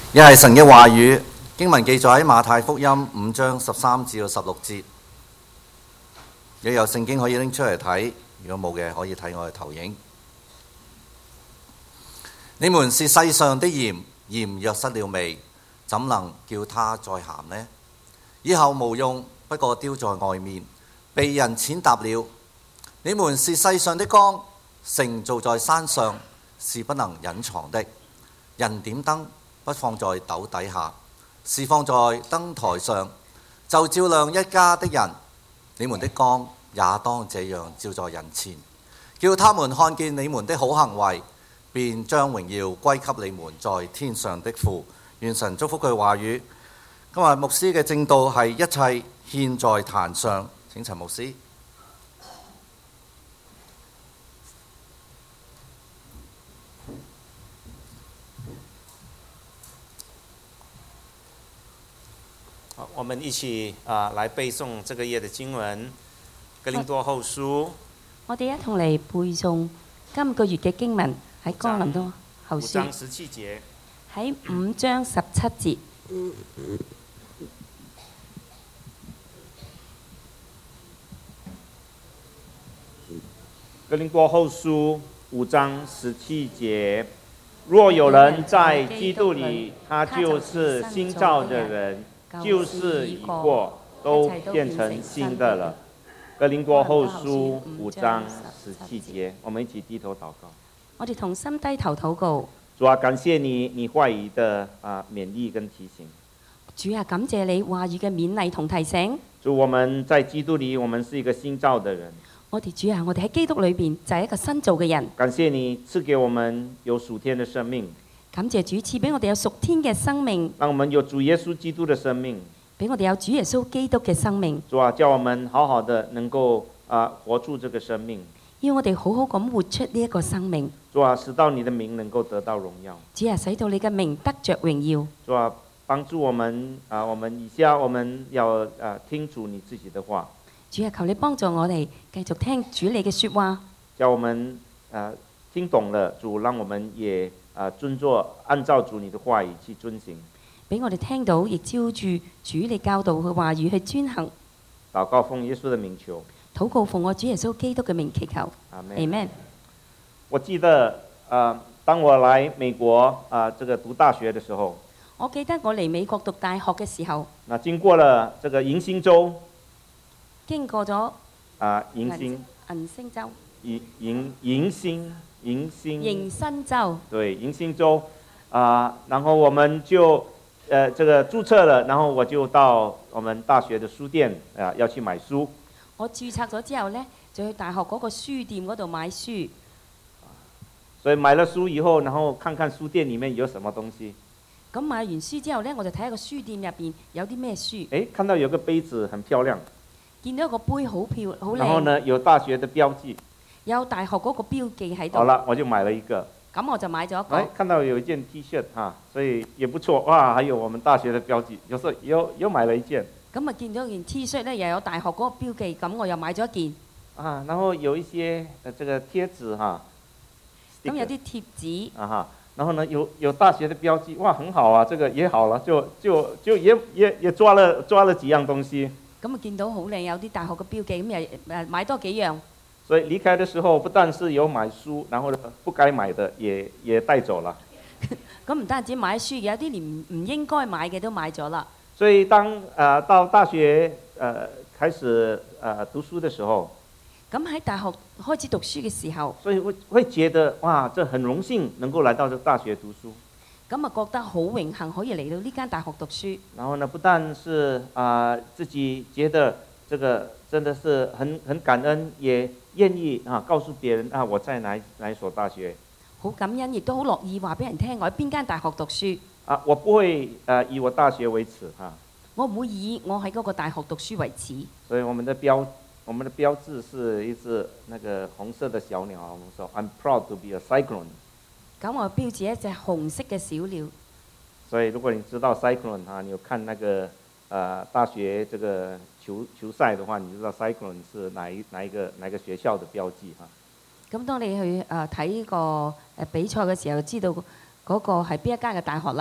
又係神嘅話語，經文記載喺馬太福音5章13至到16節。如果有聖經可以拎出嚟睇，如果冇嘅可以睇我嘅投影。你們是世上的鹽，鹽若失了味，怎能叫它再鹹呢？以後無用，不過丟在外面，被人踐踏了。你們是世上的光，城造在山上，是不能隱藏的。人點燈，不放在斗底下，是放在燈台上，就照亮一家的人。你們的光也當這樣照在人前，叫他們看見你們的好行為，便將榮耀歸給你們在天上的父。願神祝福佢話語。今日牧師嘅正道係一切獻在壇上。請陳牧師。 好，我們一起來背誦這個月的經文，《哥林多後書》。 我哋一同嚟背誦今個月嘅經文喺哥林多後 5 書章17節。 喺5章17節。 哥林多後書5章17節，若有人在基督裏，他就是新造的人，舊事已過，都變成新的了。哥林多後書5章17節，我們一起低頭禱告。 我哋同心低頭禱告。 主啊，感謝你話語的勉勵跟提醒。 主啊，感謝你話語嘅勉勵同提醒。 主，我們在基督裏，我們是一個新造的人。 我哋主啊，我哋喺基督裏邊就係一個新造嘅人。 感謝你賜給我們有屬天的生命。 感謝主賜俾我哋有屬天嘅生命。 讓我們有主耶穌基督的生命。 俾我哋有主耶穌基督嘅生命。 主啊，叫我們好好的能夠活出這個生命。 要我哋好好咁活出呢一個生命。 主啊，使到你的名能夠得到榮耀。 主啊，使到你嘅名得着榮耀。 主啊，幫助我們我們以下我們要聽主你自己的話。 主啊，求你幫助我哋繼續聽主你嘅說話。 叫我們聽懂了，主讓我們也遵作按照主你的話語去遵行。 俾我哋聽到，亦照住主你教導嘅話語去遵行。 禱告奉耶穌的名求。 禱告奉我主耶穌基督嘅名祈求。 阿們。 Amen。 我記得當我來美國這個讀大學的時候， 我記得我嚟美國讀大學嘅時候， 那經過了這個迎新州， 經過咗迎新州， 迎新州， 對，迎新州然後我們就這個註冊了，然後我就到我們大學的書店要去買書。 我註冊咗之後呢，就去大學嗰個書店嗰度買書。 所以買了書以後，然後看看書店裡面有什麼東西。 咁買完書之後呢，我就睇下個書店入邊有啲咩書。 誒，看到有個杯子很漂亮。 見到一個杯好漂好靚。 然後呢，有大學的標記。 有大學嗰個標記喺度。 好了，我就買了一個。 咁我就買咗一個。 看到有一件 T-shirt 所以也不錯。哇，還有我們大學的標記，有時候又買了一件。 咁啊，見到件 T-shirt 呢，又有大學嗰個標記，咁我又買咗一件。 然後有一些這個貼紙咁有啲貼紙。 然後呢，有大學的標記，哇，很好啊，這個也好了，就也抓了幾樣東西。 咁啊，見到好靚，有啲大學嘅標記，咁又買多幾樣。 所以離開的時候，不但是有買書，然後不該買的也帶走了。 咁唔單止買書，有啲連唔應該買嘅都買咗啦。 所以當到大學開始讀書的時候， 咁喺大學開始讀書嘅時候， 所以會覺得哇，這很榮幸能夠來到這大學讀書。 咁啊，覺得好榮幸可以嚟到呢間大學讀書。 然後呢，不但是自己覺得這個真的是很感恩，也願意告訴別人我在哪一所大學。 好感恩，亦都好樂意話俾人聽我喺邊間大學讀書。 我不會以我大學為恥我唔會以我喺嗰個大學讀書為恥。 所以我們的標誌是一隻那個紅色的小鳥，我們說 I'm proud to be a cyclone。咁我標誌一隻紅色嘅小鳥。 所以如果你知道 cyclone 你有看那個大學這個球賽的話，你知道 cyclone 是哪一個學校的標記咁當你去睇個比賽嘅時候，知道嗰個係邊一間嘅大學啦。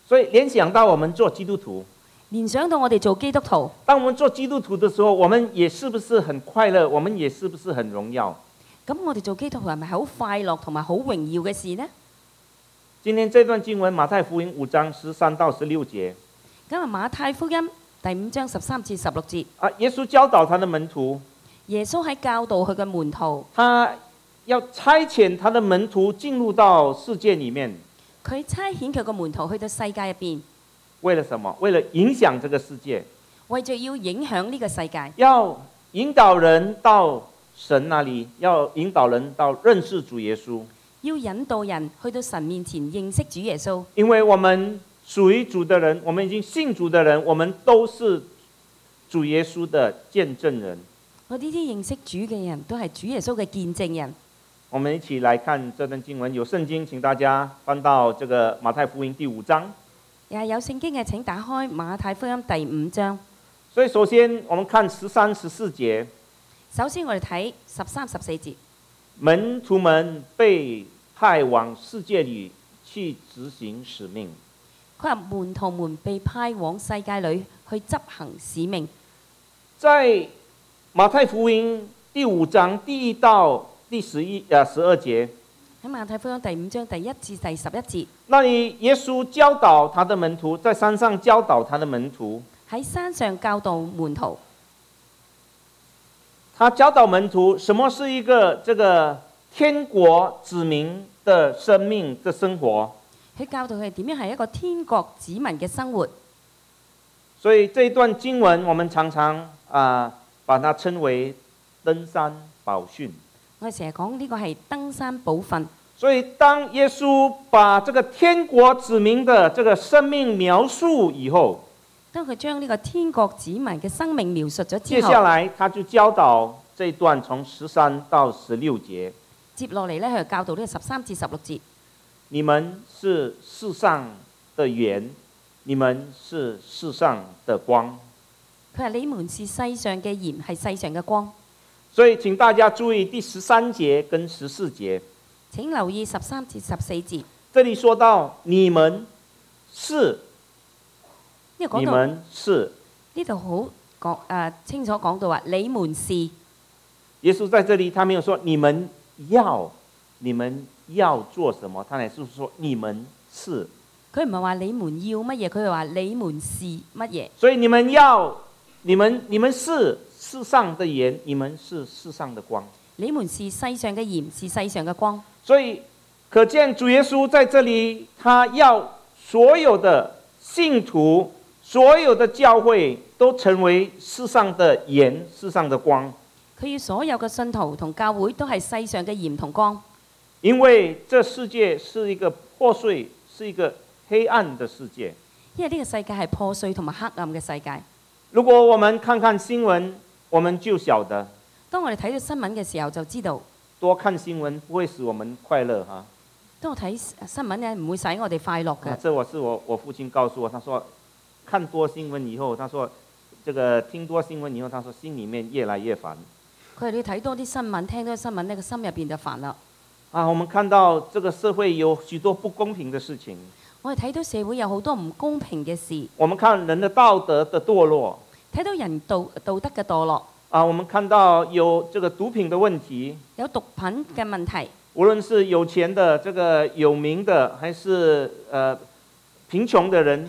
所以聯想到我們做基督徒， 聯想到我哋做基督徒， 當我們做基督徒的時候，我們也是不是很快樂？我們也是不是很榮耀？ 咁我哋做基督徒係咪好快樂同埋好榮耀嘅事呢？ 今天這段經文馬太福音5章13到16節， 今日馬太福音第5章13至16節， 耶穌教導他的門徒， 耶穌喺教導佢嘅門徒， 他要差遣他的門徒進入到世界裡面。 佢差遣佢個門徒去到世界入邊， 為了什麼？為了影響這個世界， 為著要影響呢個世界， 要引導人到神那裡，要引導人到認識主耶穌。 要引導人去到神面前認識主耶穌。 因為我們屬於主的人，我們已經信主的人，我們都是主耶穌的見證人。 我呢啲認識主嘅人都係主耶穌嘅見證人。 我們一起來看這段經文，有聖經請大家翻到這個馬太福音第5章。 有聖經嘅請打開馬太福音第5章。 所以首先我們看13、14節。 首先我哋睇13、14節。 門徒們被派往世界裡去執行使命。 佢話門徒們被派往世界裡去執行使命。 在馬太福音第5章第1到第12節。 喺馬太福音第5章第1至第11節。 那裡耶穌教導他的門徒，在山上教導他的門徒。 喺山上教導門徒。 他教導門徒什麼是一個這個天國子民的生命的生活。 佢教導佢哋點樣係一個天國子民嘅生活。 所以這一段經文我們常常把它稱為登山寶訓。 我哋成日講呢個係登山寶訓。 所以當耶穌把這個天國子民的這個生命描述以後， 當佢將呢個天國子民嘅生命描述咗之後， 接下來他就教導這一段從13到16節。 接落嚟咧，佢就教導呢個13至16節。 你們是世上的鹽，你們是世上的光。 佢話你們是世上嘅鹽，係世上嘅光。 所以請大家注意第13節跟14節。 請留意13至14節。 這裡說到你們是。你們是呢度好講清楚講到話你們是。 耶穌在這裡，他沒有說你們要做什麼，他乃是說你們是。 佢唔係話你們要乜嘢，佢係話你們是乜嘢。 所以你們是世上的鹽，你們是世上的光。 你們是世上嘅鹽，是世上嘅光。 所以可見主耶穌在這裡，他要所有的信徒。所有的教會都成為世上的鹽，世上的光。 佢要所有嘅信徒同教會都係世上嘅鹽同光。 因為這世界是一個破碎，是一個黑暗的世界。 因為呢個世界係破碎同埋黑暗嘅世界。 如果我們看看新聞，我們就曉得。 當我哋睇到新聞嘅時候，就知道多看新聞不會使我們快樂哈。 當我睇新聞咧，唔會使我哋快樂嘅。 這是我父親告訴我，他說。看多新聞以後，他說：這個聽多新聞以後，他說心裡面越來越煩。 佢哋要睇多啲新聞，聽多啲新聞呢個心入邊就煩啦。 我們看到這個社會有許多不公平的事情。 我哋睇到社會有好多唔公平嘅事。 我們看人的道德的墮落。 睇到人道德嘅墮落。 我們看到有這個毒品的問題。 有毒品嘅問題。 無論是有錢的、這個有名的，還是貧窮的人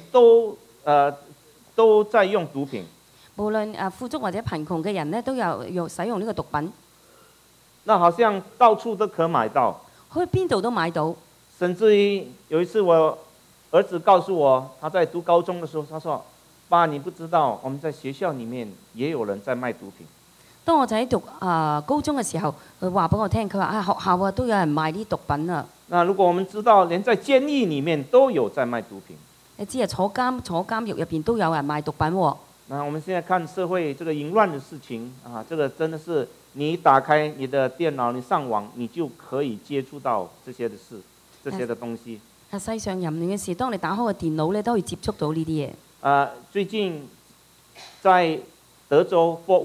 都在用毒品。 無論富足或者貧窮嘅人呢，都有使用呢個毒品。 那好像到處都可買到。 去邊度都買到。 甚至於有一次我兒子告訴我，他在讀高中的時候，他說：爸，你不知道我們在學校裡面也有人在賣毒品。 當我就喺讀高中嘅時候，佢話俾我聽，佢話學校都有人賣啲毒品啊。 那如果我們知道，連在監獄裡面都有在賣毒品。你知啊，坐監獄入邊都有人賣毒品喎。 那我們現在看社會這個淫亂的事情這個真的是你打開你的電腦，你上網，你就可以接觸到這些的事，這些的東西。世上淫亂嘅事，當你打開個電腦咧，都可以接觸到呢啲嘢。 最近在德州福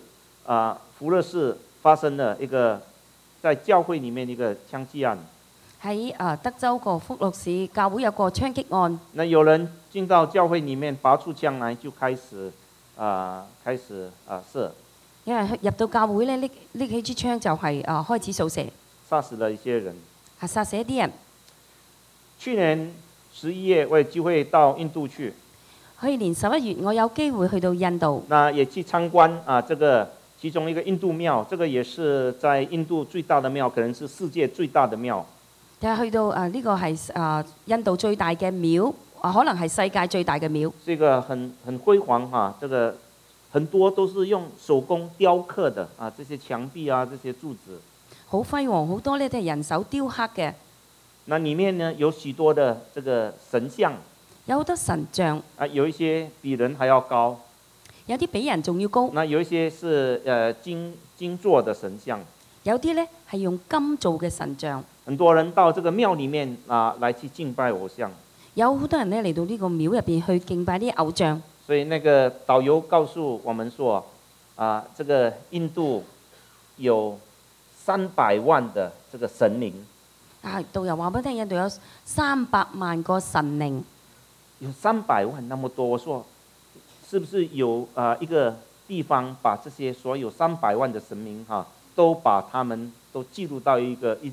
勒市發生了一個在教會裡面一個槍擊案。 喺德州個福祿市教會有個槍擊案， 那有人進到教會裡面，拔出槍來就開始射， 有人入到教會咧，拎起支槍就係開始掃射， 殺死了一些人。 殺死一啲人。 去年11月，我有機會到印度去， 去年11月我有機會去到印度， 那也去參觀這個其中一個印度廟，這個也是在印度最大的廟，可能是世界最大的廟。 就係去到呢個係印度最大嘅廟，可能係世界最大嘅廟。 這個很輝煌哈，這個很多都是用手工雕刻的這些牆壁這些柱子。 好輝煌，好多呢都係人手雕刻嘅。 那裡面呢有許多的這個神像， 有好多神像， 有一些比人還要高， 有啲比人仲要高。 那有一些是金做的神像， 有啲呢係用金做嘅神像。 很多人到這個廟裡面來去敬拜偶像。 有好多人呢嚟到呢個廟入邊去敬拜啲偶像。 所以那個導遊告訴我們說，這個印度有300萬的這個神靈。 導遊話俾我聽，印度有300萬個神靈。 有300萬那麼多，我說是不是有一個地方把這些所有300萬的神明都把他們都記錄到一個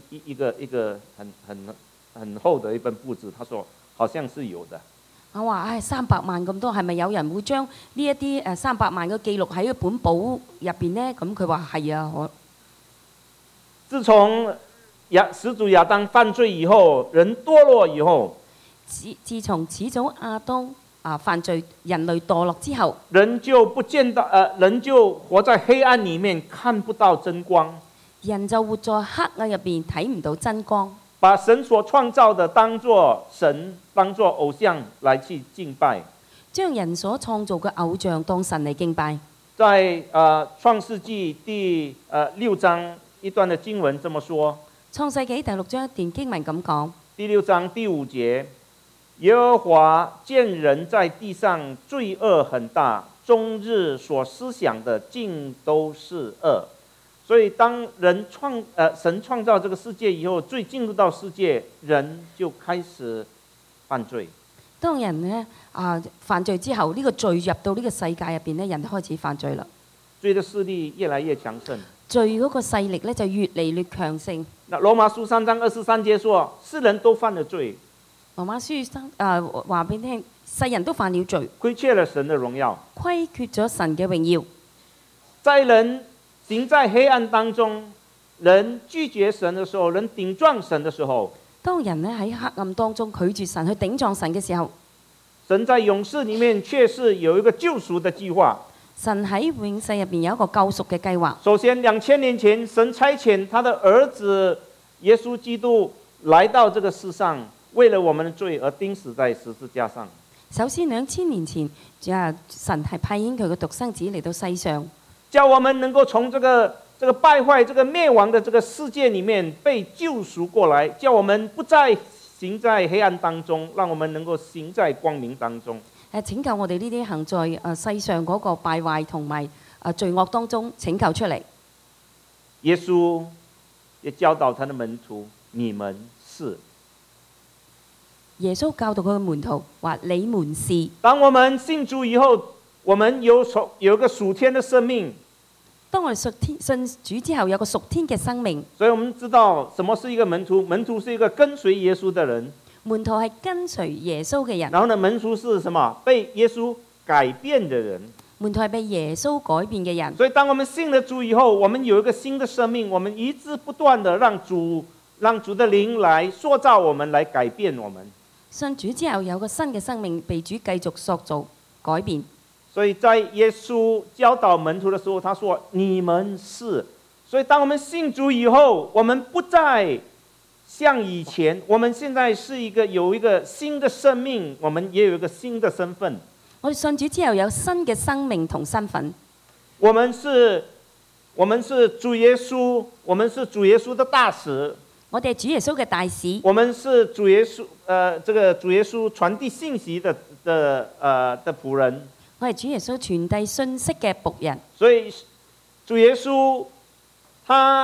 很厚的一本簿子？他說好像是有的。 我話300萬咁多，係咪有人會將呢一啲300萬嘅記錄喺一本簿入邊呢？咁佢話係啊。 自從始祖亞當犯罪以後，人墮落以後， 自從始祖亞當犯罪，人類墮落之後， 人就活在黑暗裡面，看不到真光。 人就活在黑暗入邊，睇唔到真光。 把神所創造的當作神，當作偶像來去敬拜， 將人所創造嘅偶像當神嚟敬拜。 在創世紀第6章一段的經文這麼說。 創世紀第6章一段經文咁講。 第6章第5節，耶和華見人在地上罪惡很大，終日所思想的盡都是惡。所以當神創造這個世界以後，罪進入到世界，人就開始犯罪。 當人呢犯罪之後，呢個罪入到呢個世界入邊呢，人就開始犯罪啦。 罪的勢力越來越強盛。 罪嗰個勢力呢就越嚟越強盛。 那羅馬書3章23節說，世人都犯了罪。 羅馬書話俾你聽，世人都犯了罪， 虧缺了神的榮耀， 虧缺咗神嘅榮耀。 在人行在黑暗當中，人拒絕神的時候，人頂撞神的時候， 當人呢喺黑暗當中拒絕神去頂撞神嘅時候， 神在永世裡面卻是有一個救贖的計劃。 神喺永世入邊有一個救贖嘅計劃。 首先2000年前，神差遣他的兒子耶穌基督來到這個世上，為了我們的罪而釘死在十字架上。 首先2000年前，神係派遣佢嘅獨生子嚟到世上， 叫我們能夠從這個敗壞、這個滅亡的這個世界裡面被救贖過來，叫我們不再行在黑暗當中，讓我們能夠行在光明當中。 拯救我哋呢啲行在世上嗰個敗壞同埋罪惡當中拯救出嚟。 耶穌也教導他的門徒：你們是。 耶穌教導佢嘅門徒話：你們是。 當我們信主以後，我們有一個屬天的生命。 當我哋信主之後，有個屬天嘅生命。 所以我們知道什麼是一個門徒？門徒是一個跟隨耶穌的人。 門徒係跟隨耶穌嘅人。 然後呢，門徒是什麼？被耶穌改變的人。 門徒係被耶穌改變嘅人。 所以當我們信了主以後，我們有一個新的生命，我們一直不斷的讓主的靈來塑造我們，來改變我們。 信主之後有個新嘅生命，被主繼續塑造改變。 所以在耶穌教導門徒的時候，他說：你們是。所以當我們信主以後，我們不再像以前，我們現在是有一個新的生命，我們也有一個新的身份。 我哋信主之後有新嘅生命同身份。 我們是主耶穌，我們是主耶穌的大使。 我哋係主耶穌嘅大使。 我們是主耶穌這個主耶穌傳遞信息的僕人。 我係主耶穌傳遞信息嘅僕人。 所以主耶穌他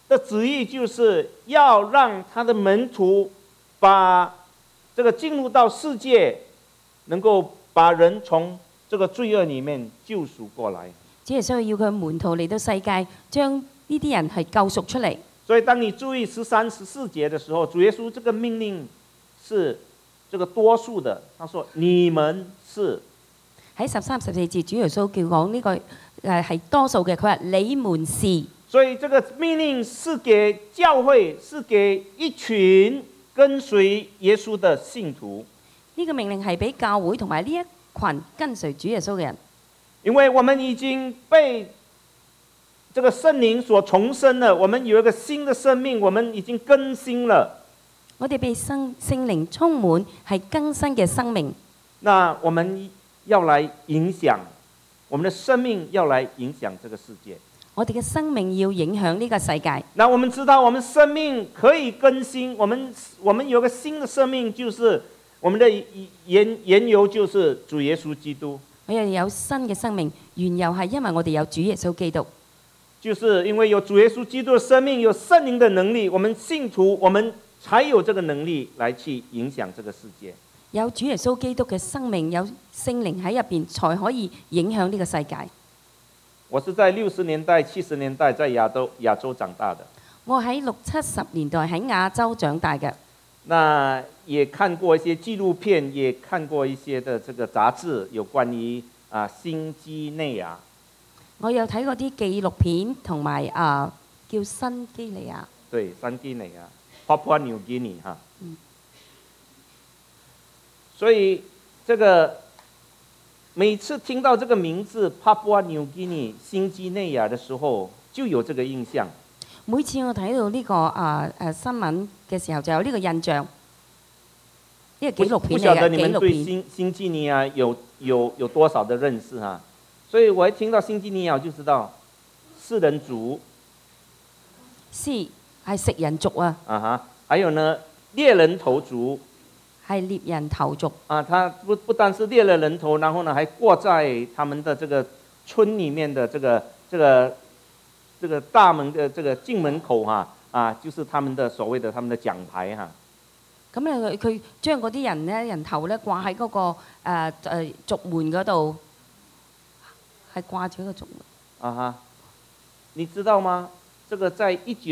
的旨意就是要讓他的門徒把這個進入到世界，能夠把人從這個罪惡裡面救贖過來。 主耶穌要佢門徒嚟到世界，將呢啲人係救贖出嚟。 所以當你注意13、14節的時候，主耶穌這個命令是這個多數的，他說你們是。 喺13、14節，主耶穌叫講呢個係多數嘅，佢話你們是。 所以這個命令是給教會，是給一群跟隨耶穌的信徒。 呢個命令係俾教會同埋呢一群跟隨主耶穌嘅人。 因為我們已經被這個聖靈所重生了，我們有一個新的生命，我們已經更新了。 我哋被聖靈充滿，係更新嘅生命。 那我們要來影響，我們的生命要來影響這個世界。 我哋嘅生命要影響呢個世界。 那我們知道，我們生命可以更新，我們有個新的生命，就是我們的緣由就是主耶穌基督。 我哋有新嘅生命，緣由係因為我哋有主耶穌基督。 就是因為有主耶穌基督的生命，有聖靈的能力，我們信徒，我們才有這個能力來去影響這個世界。 有主耶穌基督嘅生命，有聖靈喺入邊，才可以影響呢個世界。 我是在60年代、70年代在亞洲長大的。 我喺60、70年代喺亞洲長大嘅。 那也看過一些紀錄片，也看過一些的這個雜誌，有關於新幾內亞。 我有睇過啲紀錄片，同埋叫新幾內亞。 對，新幾內亞 Papua New Guinea 哈。所以這個每次聽到這個名字 Papua New Guinea 新幾內亞的時候，就有這個印象。 每次我睇到呢個新聞嘅時候，就有呢個印象。呢個紀錄片嚟嘅。不曉得你們對新幾內亞有多少的認識哈？所以我一聽到新幾內亞，我就知道食人族。 是，係食人族啊。 啊哈，還有呢獵人頭族。 係獵人頭族。 他不單是獵了人頭，然後呢，還掛在他們的這個村裡面的這個大門的這個進門口就是他們的所謂的他們的獎牌哈。 咁咧，佢將嗰啲人咧人頭咧掛喺嗰個族門嗰度，係掛住一個族門。 啊哈，你知道嗎？這個在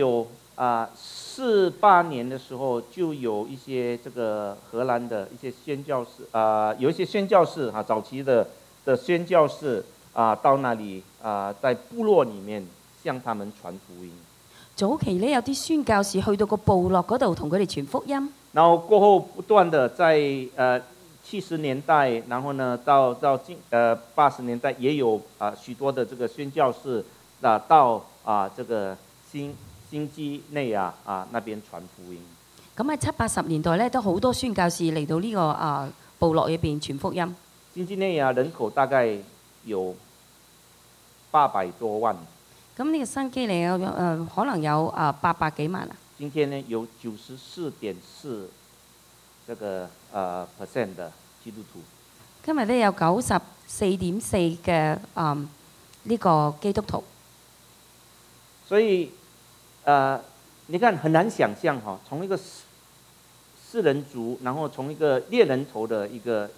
1948年的時候，就有一些這個荷蘭的一些宣教士有一些宣教士早期的宣教士到那裡在部落裡面向他們傳福音。 早期咧有啲宣教士去到個部落嗰度同佢哋傳福音。 然後過後不斷的在70年代，然後呢到80年代也有許多的這個宣教士到這個新幾內亞那邊傳福音。 咁喺70、80年代咧，都好多宣教士嚟到呢個部落裏邊傳福音。 新幾內亞人口大概有800多萬。咁呢個新幾內亞可能有800幾萬啊。 今天呢有94.4%這個%的基督徒。 今日咧有94.4%嘅呢個基督徒。 所以你看很難想象哈，從一個食人族，然後從一個獵人頭的一個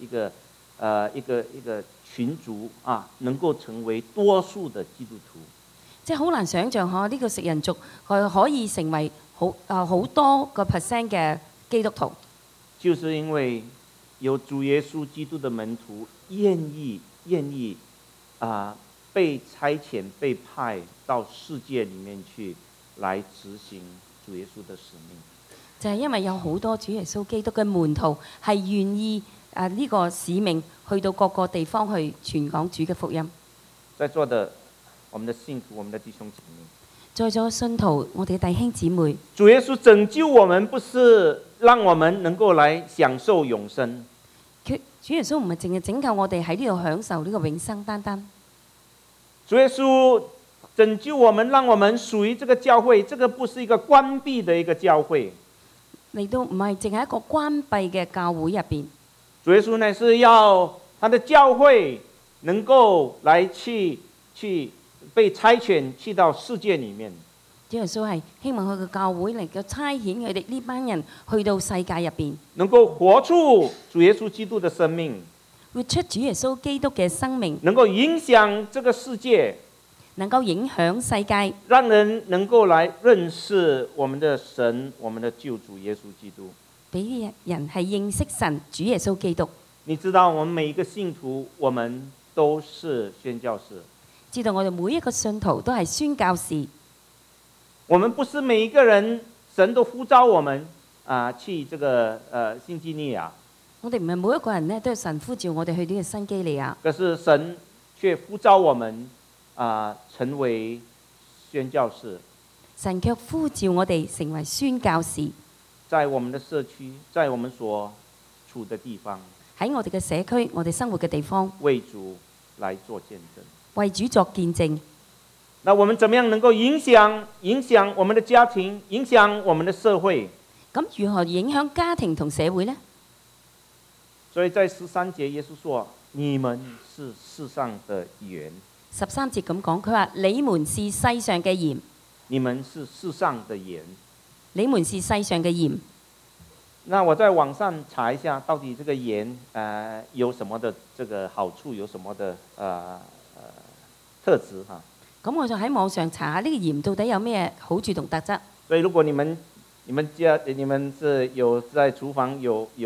群族能夠成為多數的基督徒。 即係好難想像嚇，呢個食人族佢可以成為好多個%嘅基督徒。 就是因為有主耶穌基督的門徒願意被差遣、被派到世界裡面去，來執行主耶穌的使命。 就係因為有好多主耶穌基督嘅門徒係願意呢個使命去到各個地方去傳講主嘅福音。 在座的我們的信徒，我們的弟兄姊妹， 在座信徒，我哋嘅弟兄姊妹， 主耶穌拯救我們，不是讓我們能夠來享受永生。 主耶穌唔係淨係拯救我哋喺呢度享受呢個永生，單單。 主耶穌拯救我們，讓我們屬於這個教會，這個不是一個關閉的一個教會。 嚟到唔係淨係一個關閉嘅教會入邊。 主耶穌呢是要他的教會能夠來去被差遣去到世界裡面。 主耶穌係希望佢嘅教會能夠差遣佢哋呢班人去到世界入邊， 能夠活出主耶穌基督的生命， 活出主耶穌基督嘅生命， 能夠影響這個世界， 能夠影響世界， 讓人能夠來認識我們的神，我們的救主耶穌基督。 俾人係認識神主耶穌基督。 你知道我們每一個信徒，我們都是宣教士。 知道我哋每一個信徒都係宣教士。 我們不是每一個人神都呼召我們去這個新基利亞。 我哋唔係每一個人呢都係神呼召我哋去呢個新基利亞。 可是神卻呼召我們成為宣教士。 神卻呼召我哋成為宣教士。 在我們的社區，在我們所處的地方， 喺我哋嘅社區，我哋生活嘅地方， 為主來做見證， 為主作見證。 那我們怎麼樣能夠影響我們的家庭，影響我們的社會？ 咁如何影響家庭同社會呢？ 所以在13節，耶穌說：你們是世上的鹽。 13節咁講，佢話：你們是世上嘅鹽。 你們是世上的鹽。 你們是世上嘅鹽。 那我在網上查一下，到底這個鹽有什麼的這個好處，有什麼的特質哈？咁我就喺網上查下呢個鹽到底有咩好處同特質。 所以如果你們是有在廚房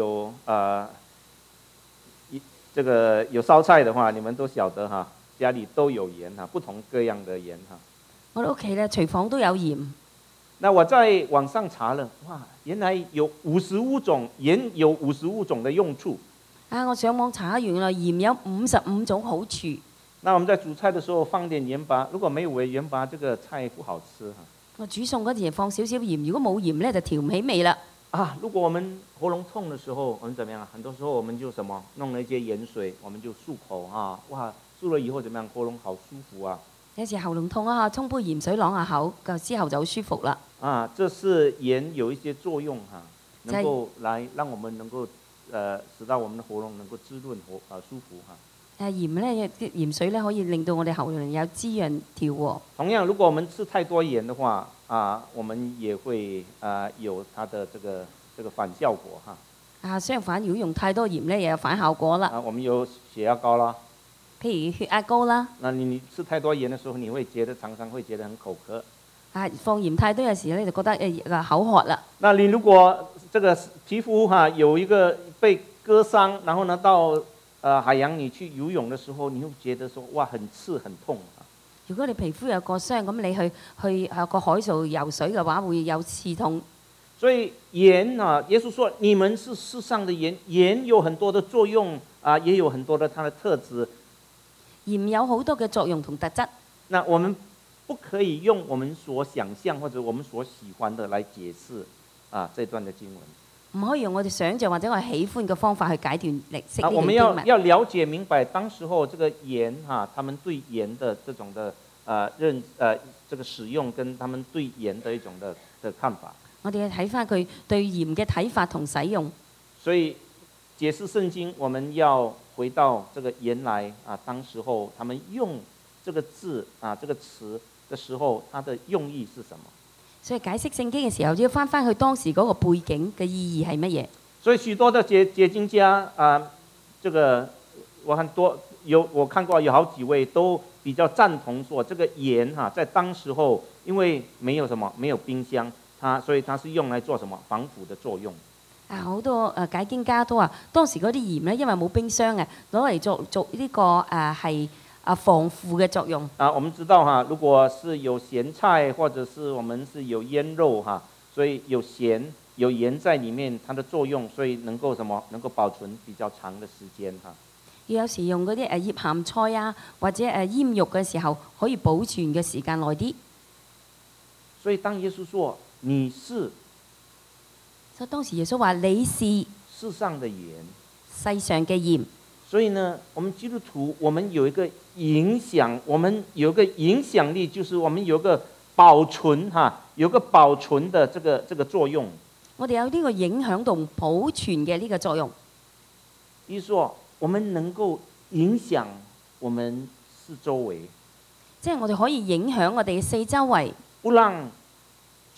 這個有燒菜的話，你們都曉得哈，家裡都有鹽哈，不同各樣的鹽哈。 我哋屋企咧廚房都有鹽。 那我在網上查了，哇，原來有55種鹽，有55種的用處。 我上網查下，原來鹽有55種好處。 那我們在煮菜的時候放點鹽巴，如果沒有鹽巴，這個菜不好吃哈。 我煮餸嗰時放少少鹽，如果冇鹽咧就調唔起味啦。 如果我們喉嚨痛的時候，我們怎麼樣？很多時候我們就什麼弄了一些鹽水，我們就漱口啊，哇，漱了以後怎麼樣？喉嚨好舒服啊。有時喉嚨痛啊，沖杯鹽水啷下口，之後就好舒服啦。 這是鹽有一些作用哈，能夠來讓我們能夠使到我們的喉嚨能夠滋潤舒服哈。 鹽咧，鹽水咧可以令到我哋喉嚨有滋潤調和。 同樣，如果我們吃太多鹽的話，我們也會有它的這個反效果哈。 相反，如果用太多鹽咧，又有反效果啦。 我們有血壓高啦。 譬如血壓高啦。 那你吃太多鹽的時候，你會常常會覺得很口渴。 放鹽太多嘅時候咧，就覺得口渴啦。 那你如果這個皮膚有一個被割傷，然後呢到海洋你去游泳的時候，你會覺得說哇很刺很痛。 如果你皮膚有個傷，咁你去個海度游水嘅話，會有刺痛。 所以鹽耶穌說你們是世上的鹽，鹽有很多的作用也有很多的它的特質。 鹽有好多嘅作用同特質。 那我們不可以用我們所想象或者我們所喜歡的來解釋這段的經文。 唔可以用我哋想象或者我哋喜歡嘅方法去解斷歷史。 我們要了解明白，當時候這個鹽他們對鹽的這種的這個使用，跟他們對鹽的一種的看法。 我哋要睇翻佢對鹽嘅睇法同使用。 所以解釋聖經，我們要回到這個原來當時候他們用這個字這個詞的時候，它的用意是什麼？ 所以解釋聖經嘅時候，要翻翻去當時嗰個背景嘅意義係乜嘢？ 所以許多的解經家這個我看過有好幾位都比較贊同說，這個鹽在當時候因為沒有冰箱，所以它是用來做什麼防腐的作用。 好多解經家都話，當時嗰啲鹽咧，因為冇冰箱嘅，攞嚟做呢個係防腐嘅作用。 我們知道如果是有鹹菜，或者是我們是有醃肉所以有鹹有鹽在裡面，它的作用，所以能夠能夠保存比較長的時間有時用嗰啲醃鹹菜或者醃肉嘅時候，可以保存嘅時間耐啲。 所以當耶穌說你是， 所以當時耶穌話你是世上的鹽， 世上嘅鹽。 所以呢，我們基督徒，我們有一個影響，我們有一個影響力，就是我們有一個保存有個保存的這個作用。 我哋有呢個影響同保存嘅呢個作用。 比如說，我們能夠影響我們四周圍， 即係我哋可以影響我哋嘅四周圍， 不讓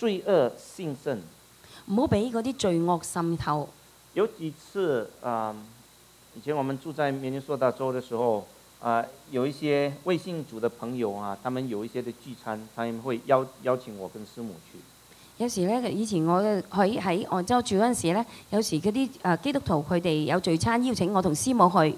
罪惡興盛。 唔好俾嗰啲罪惡滲透。 有幾次以前我們住在明尼蘇達州的時候，有一些未信主的朋友啊，他們有一些的聚餐，他們會邀請我跟師母去。 有時咧，以前我喺澳洲住嗰陣時咧，有時嗰啲基督徒佢哋有聚餐，邀請我同師母去。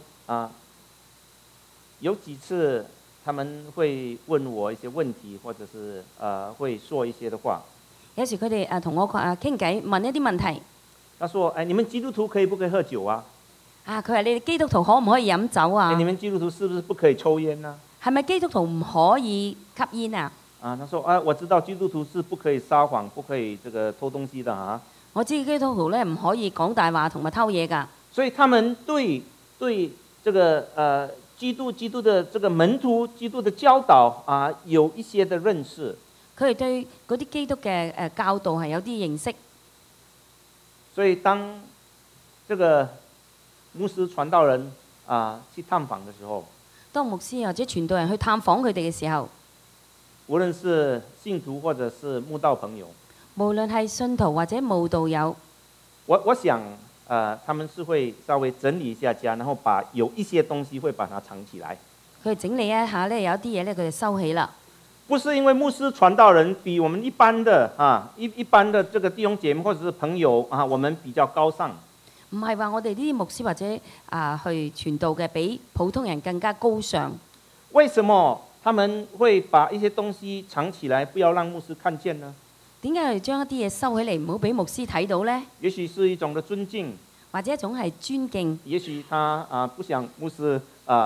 有幾次他們會問我一些問題，或者是會說一些的話。 有時佢哋同我傾偈，問一啲問題。 他說：你們基督徒可以不可以喝酒啊？ 佢話你哋基督徒可唔可以飲酒啊？ 你們基督徒是不是不可以抽煙啊？ 係咪基督徒唔可以吸煙啊？ 他說：我知道基督徒是不可以撒謊，不可以偷東西的啊。我知基督徒咧唔可以講大話同埋偷嘢㗎。 所以他們對這個基督的這個門徒，基督的教導有一些的認識。 佢哋對嗰啲基督嘅教導係有啲認識。 所以當這個牧師傳道人去探訪的時候， 當牧師或者傳道人去探訪佢哋嘅時候， 無論是信徒或者是慕道朋友， 無論係信徒或者慕道友， 我想他們是會稍微整理一下家，然後有一些東西會把它藏起來。 佢整理一下咧，有啲嘢咧佢就收起啦。 不是因為牧師傳道人比我們一般的一般的這個弟兄姐妹或者是朋友我們比較高尚。 唔係話我哋呢啲牧師或者去傳道嘅比普通人更加高尚。 為什麼他們會把一些東西藏起來，不要讓牧師看見呢？ 點解佢將一啲嘢收起嚟，唔好俾牧師睇到呢？ 也許是一種的尊敬， 或者一種係尊敬。 也許他不想牧師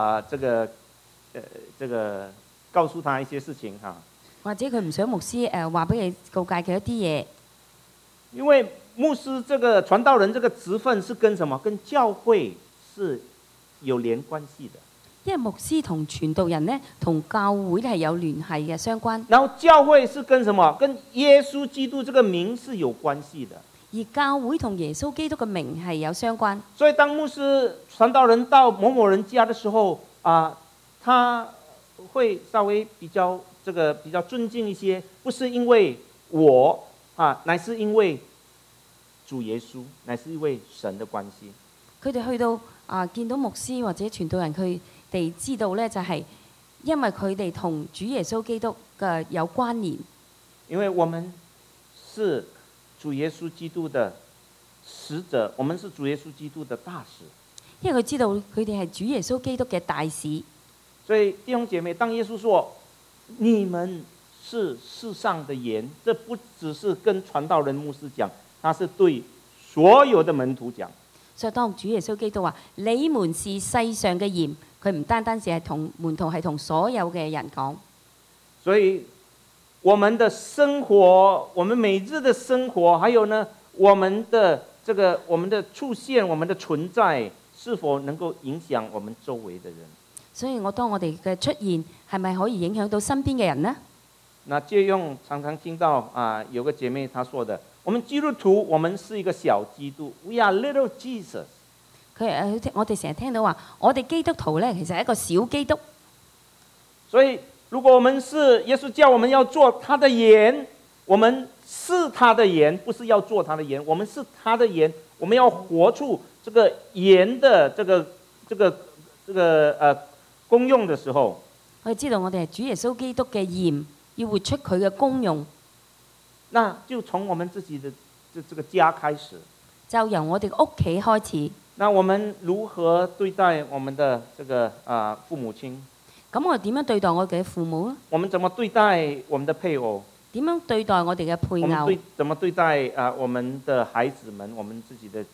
這個告訴他一些事情或者佢唔想牧師話俾佢告誡佢一啲嘢。 因為牧師這個傳道人這個職分是跟什麼？跟教會是有連關係的。 因為牧師同傳道人呢，同教會係有聯繫嘅相關。 然後教會是跟什麼？跟耶穌基督這個名是有關係的。 而教會同耶穌基督嘅名係有相關。 所以當牧師傳道人到某某人家的時候他會稍微比較尊敬一些，不是因為我乃是因為主耶穌，乃是因為神的關係。 佢哋去到見到牧師或者傳道人，佢哋知道呢，就係因為佢哋同主耶穌基督嘅有關聯。 因為我們是主耶穌基督的使者，我們是主耶穌基督的大使。 因為佢知道佢哋係主耶穌基督嘅大使。 所以弟兄姐妹，當耶穌說你們是世上的鹽，這不只是跟傳道人牧師講，他是對所有的門徒講。 所以當主耶穌基督話你們是世上嘅鹽，佢唔單單只係同門徒，係同所有嘅人講。 所以我們的生活，我們每日的生活，還有呢，我們的出現，我們的存在，是否能夠影響我們周圍的人？ 所以當我哋嘅出現係咪可以影響到身邊嘅人呢？ 那借用常常聽到有個姐妹她說的，我們基督徒，我們是一個小基督 ，We are little Jesus。 我哋成日聽到話，我哋基督徒呢，其實係一個小基督。 所以如果我們是耶穌叫我們要做他的鹽，我們是他的鹽，不是要做他的鹽，我們是他的鹽，我們要活出這個鹽的這個功用的時候， 我哋知道我哋係主耶穌基督嘅鹽，要活出佢嘅功用。 那就從我們自己的這個家開始， 就由我哋屋企開始。 那我們如何對待我們的這個父母親？ 咁我哋點樣對待我哋嘅父母呢？ 我們怎麼對待我們的配偶？ 點樣對待我哋嘅配偶？ 怎麼對待我們的孩子們？我們自己的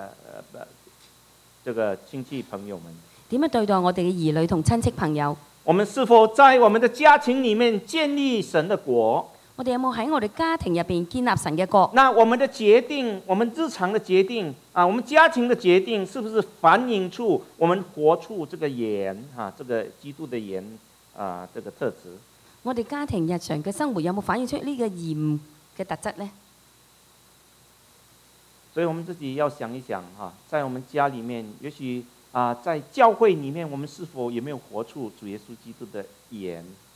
這個親戚朋友們？ 點樣對待我哋嘅兒女同親戚朋友？ 我們是否在我們的家庭裡面建立神的國？ 我哋有冇喺我哋家庭入邊建立神嘅國？ 那我們的決定，我們日常的決定我們家庭的決定，是不是反映出我們活出這個鹽這個基督的鹽這個特質？ 我哋家庭日常嘅生活有冇反映出呢個鹽嘅特質呢？ 所以我們自己要想一想在我們家裡面，也許在教會裡面，我們是否有沒有活出主耶穌基督的鹽？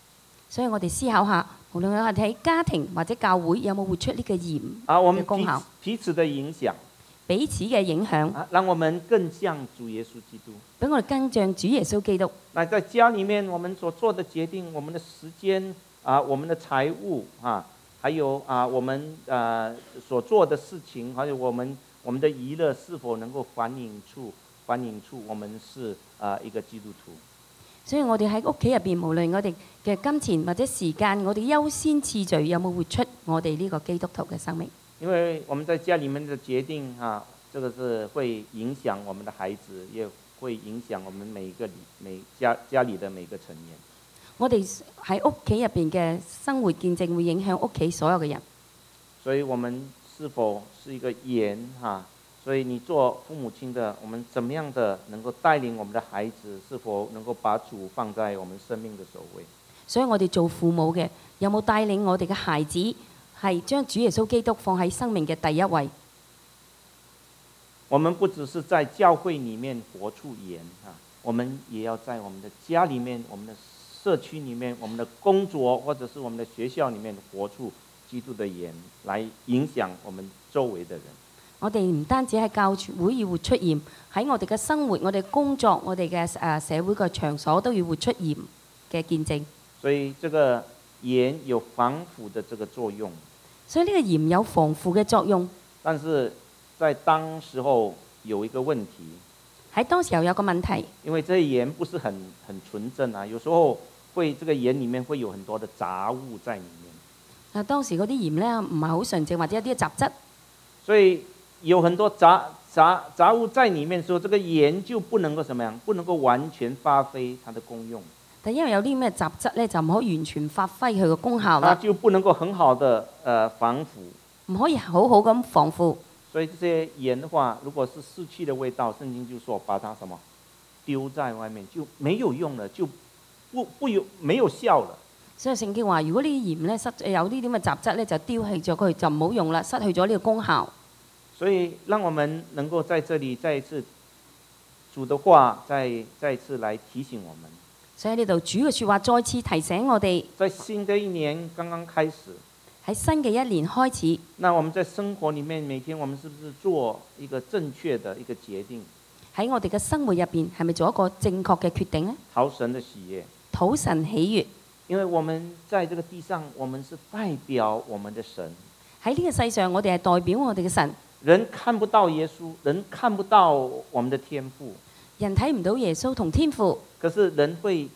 所以我哋思考下，無論我哋喺家庭或者教會有冇活出呢個鹽我們嘅功效， 彼此的影響， 彼此嘅影響， 讓我們更像主耶穌基督。 俾我哋更像主耶穌基督。 那在家裡面，我們所做的決定，我們的時間我們的財務還有我們所做的事情，還有我們的娛樂，是否能夠反映出我們是一個基督徒？ 所以我哋喺屋企入邊，無論我哋嘅金錢或者時間，我哋優先次序有冇活出我哋呢個基督徒嘅生命？ 因為我們在家裡面的決定這個是會影響我們的孩子，也會影響我們家裡的每個成員。 我哋喺屋企入邊嘅生活見證會影響屋企所有嘅人。 所以我們是否是一個鹽所以你做父母親的，我們怎麼樣的能夠帶領我們的孩子，是否能夠把主放在我們生命的首位？ 所以我哋做父母嘅，有冇帶領我哋嘅孩子係將主耶穌基督放喺生命嘅第一位？ 我們不只是在教會裡面活出鹽我們也要在我們的家裡面、我們的社區裡面、我們的工作或者是我們的學校裡面活出基督的鹽，來影響我們周圍的人。 我哋唔單止喺教會要活出鹽，喺我哋嘅生活、我哋工作、我哋嘅社會嘅場所都要活出鹽嘅見證。 所以這個鹽有防腐的這個作用。 所以呢個鹽有防腐嘅作用。 但是在當時候有一個問題。 喺當時候有個問題。 因為這鹽不是很純正有時候會這個鹽裡面會有很多的雜物在裡面。 當時嗰啲鹽呢唔係好純正，或者有啲雜質。所以有很多雜物在裡面，所以這個鹽就不能夠怎麼樣，不能夠完全發揮它的功用。 但因為有啲咩雜質呢，就唔可以完全發揮佢嘅功效啦。 就不能夠很好的防腐。 唔可以好好咁防腐。 所以這些鹽的話，如果是失去的味道，聖經就說把它什麼丟在外面，就沒有用了，就沒有效了。 所以聖經話，如果呢啲鹽呢有呢啲咁嘅雜質呢，就丟棄咗佢，就唔好用啦，失去咗呢個功效。 所以讓我們能夠在這裡再一次主的話再一次來提醒我們。 所以呢度主嘅説話再次提醒我哋。 在新的一年剛剛開始。 喺新嘅一年開始。 那我們在生活裡面，每天我們是不是做一個正確的一個決定？ 喺我哋嘅生活入邊，係咪做一個正確嘅決定呢？ 討神的喜悅。 討神喜悅。 因為我們在這個地上，我們是代表我們的神。 喺呢個世上，我哋係代表我哋嘅神。 人看不到耶穌，人看不到我們的天父。 人睇唔到耶穌同天父。 可是人會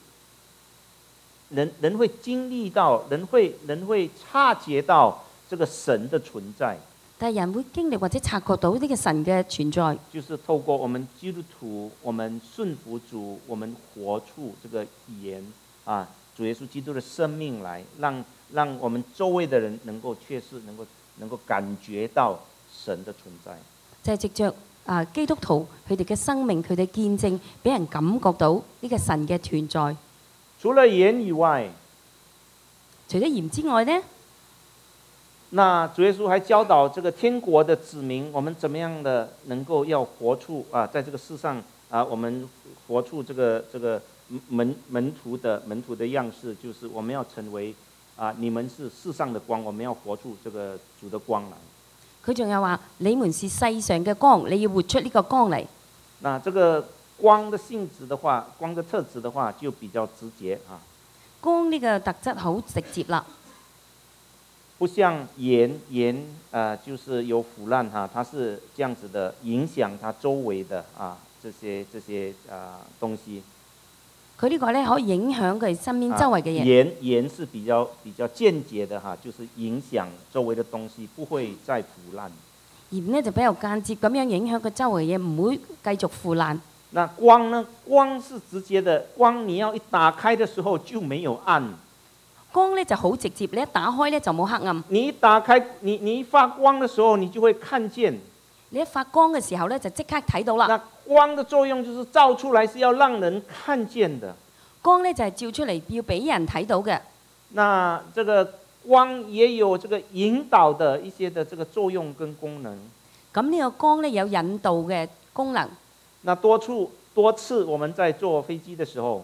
經歷到，人會察覺到這個神的存在。 但係人會經歷或者察覺到呢個神嘅存在。 就是透過我們基督徒，我們順服主，我們活出這個鹽主耶穌基督的生命來，讓我們周圍的人能夠確實能夠感覺到神的存在。就係藉着基督徒佢哋嘅生命，佢哋見證，俾人感覺到呢個神嘅存在。 除了鹽以外， 除咗鹽之外呢？ 那主耶穌還教導這個天國的子民，我們怎麼樣的能夠要活出在這個世上我們活出這個門徒的樣式，就是我們要成為你們是世上的光，我們要活出這個主的光來。 佢仲有話：你們是世上嘅光，你要活出呢個光嚟。 那這個光的性質的話，光的特質的話，就比較直接光呢個特質好直接啦。 不像鹽就是有腐爛它是這樣子的影響它周圍的這些東西。 佢呢個呢可以影響佢身邊周圍嘅人。 鹽是比較間接的就是影響周圍的東西，不會再腐爛。 鹽呢就比較間接咁樣影響佢周圍嘅嘢，唔會繼續腐爛。 那光呢？光是直接的，光你要一打開的時候就沒有暗。 光呢就好直接，你一打開呢就冇黑暗。 你一打開，你一發光的時候，你就會看見。 你一發光嘅時候呢，就即刻睇到啦。 那光的作用就是照出來是要讓人看見的。 光呢就係照出嚟要俾人睇到嘅。 那這個光也有這個引導的一些的這個作用跟功能。 咁呢個光呢有引導嘅功能。 那多次我們在坐飛機的時候，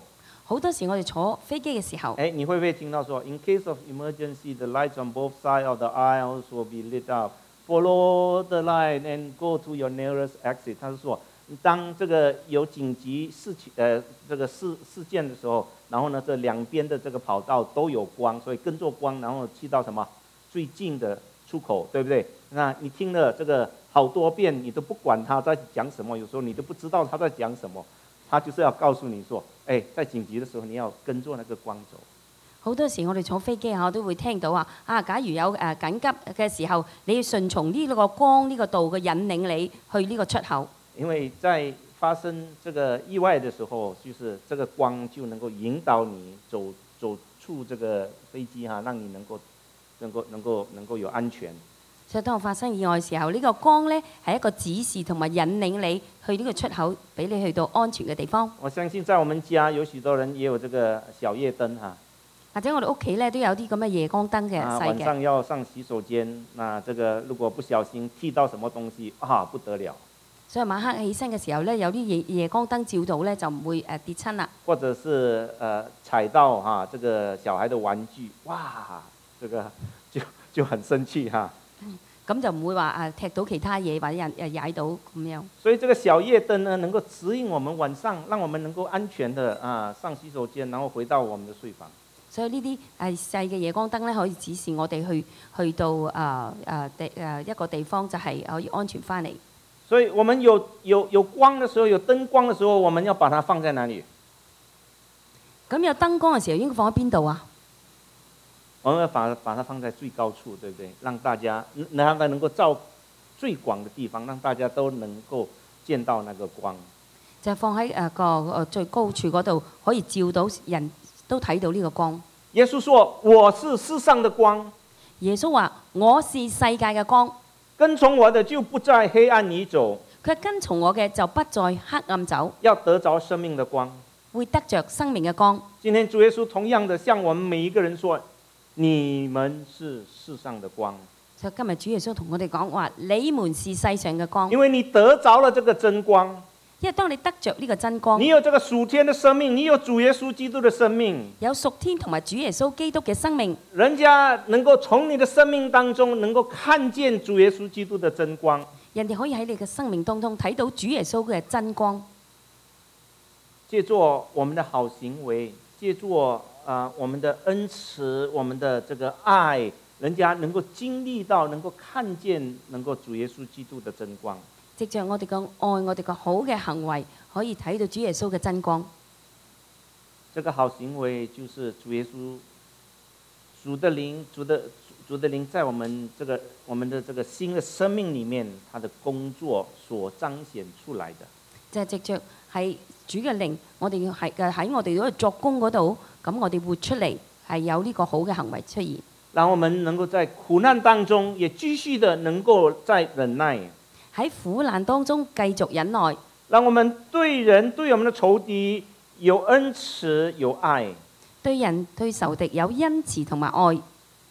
好多時我哋坐飛機嘅時候， 哎，你會不會聽到說 ，In case of emergency, the lights on both sides of the aisles will be lit up. Follow the light and go to your nearest exit。他是說，當這個有緊急這個事件的時候，然後呢，這兩邊的這個跑道都有光，所以跟着光，然後去到什麼最近的出口，對不對？那你聽了這個好多遍，你都不管他在講什麼，有時候你都不知道他在講什麼，他就是要告訴你說，哎，在緊急的時候你要跟着那個光走。 好多時我哋坐飛機我都會聽到話假如有緊急嘅時候，你要順從呢個光呢個道嘅引領你去呢個出口。 因為在發生這個意外的時候，就是這個光就能夠引導你走出這個飛機讓你能夠有安全。 所以當我發生意外嘅時候，呢個光呢係一個指示同埋引領你去呢個出口，俾你去到安全嘅地方。 我相信在我們家有許多人也有這個小夜燈或者我哋屋企咧都有啲咁嘅夜光燈嘅細嘅。 晚上要上洗手間，那這個如果不小心踢到什麼東西不得了。 所以晚黑起身嘅時候咧，有啲夜光燈照到咧，就唔會跌親啦。 或者是踩到這個小孩的玩具，哇，這個就很生氣咁就唔會話踢到其他嘢或者人踩到咁樣。 所以這個小夜燈呢，能夠指引我們晚上，讓我們能夠安全的上洗手間，然後回到我們的睡房。 所以呢啲細嘅夜光燈咧，可以指示我哋去到一個地方，就係可以安全翻嚟。 所以我們有光的時候，有燈光的時候，我們要把它放在哪裡？ 咁有燈光嘅時候，應該放喺邊度啊？ 我們要把它放在最高處，對不對？讓大家能夠照最廣的地方，讓大家都能夠見到那個光。 就係放喺個最高處嗰度，可以照到人都睇到呢個光。 耶穌說：我是世上的光。 耶穌話：我是世界嘅光。 跟從我的就不在黑暗裡走。 佢跟從我嘅就不在黑暗走。 要得着生命的光。 會得着生命嘅光。 今天主耶穌同樣的向我們每一個人說：你們是世上的光。 就今日主耶穌同我哋講話：你們是世上嘅光。 因為你得着了這個真光。 因為當你得着呢個真光， 你有這個屬天的生命，你有主耶穌基督的生命， 有屬天同埋主耶穌基督嘅生命， 人家能夠從你的生命當中能夠看見主耶穌基督的真光。 人哋可以喺你嘅生命當中睇到主耶穌嘅真光。 借助我們的好行為，借助我們的恩慈，我們的這個愛，人家能夠經歷到，能夠看見，能夠主耶穌基督的真光。 藉着我哋嘅愛，我哋嘅好嘅行為，可以睇到主耶穌嘅真光。 這個好行為就是主耶穌，主的靈在我們的這個新的生命裡面，他的工作所彰顯出來的。就係藉着係主嘅靈，我哋係喺我哋嗰度作工嗰度，咁我哋活出嚟係有呢個好嘅行為出現。 讓我們能夠在苦難當中，也繼續的能夠再忍耐。 喺苦難當中繼續忍耐， 讓我們對人對我們的仇敵有恩慈有愛， 對人對仇敵有恩慈同埋愛，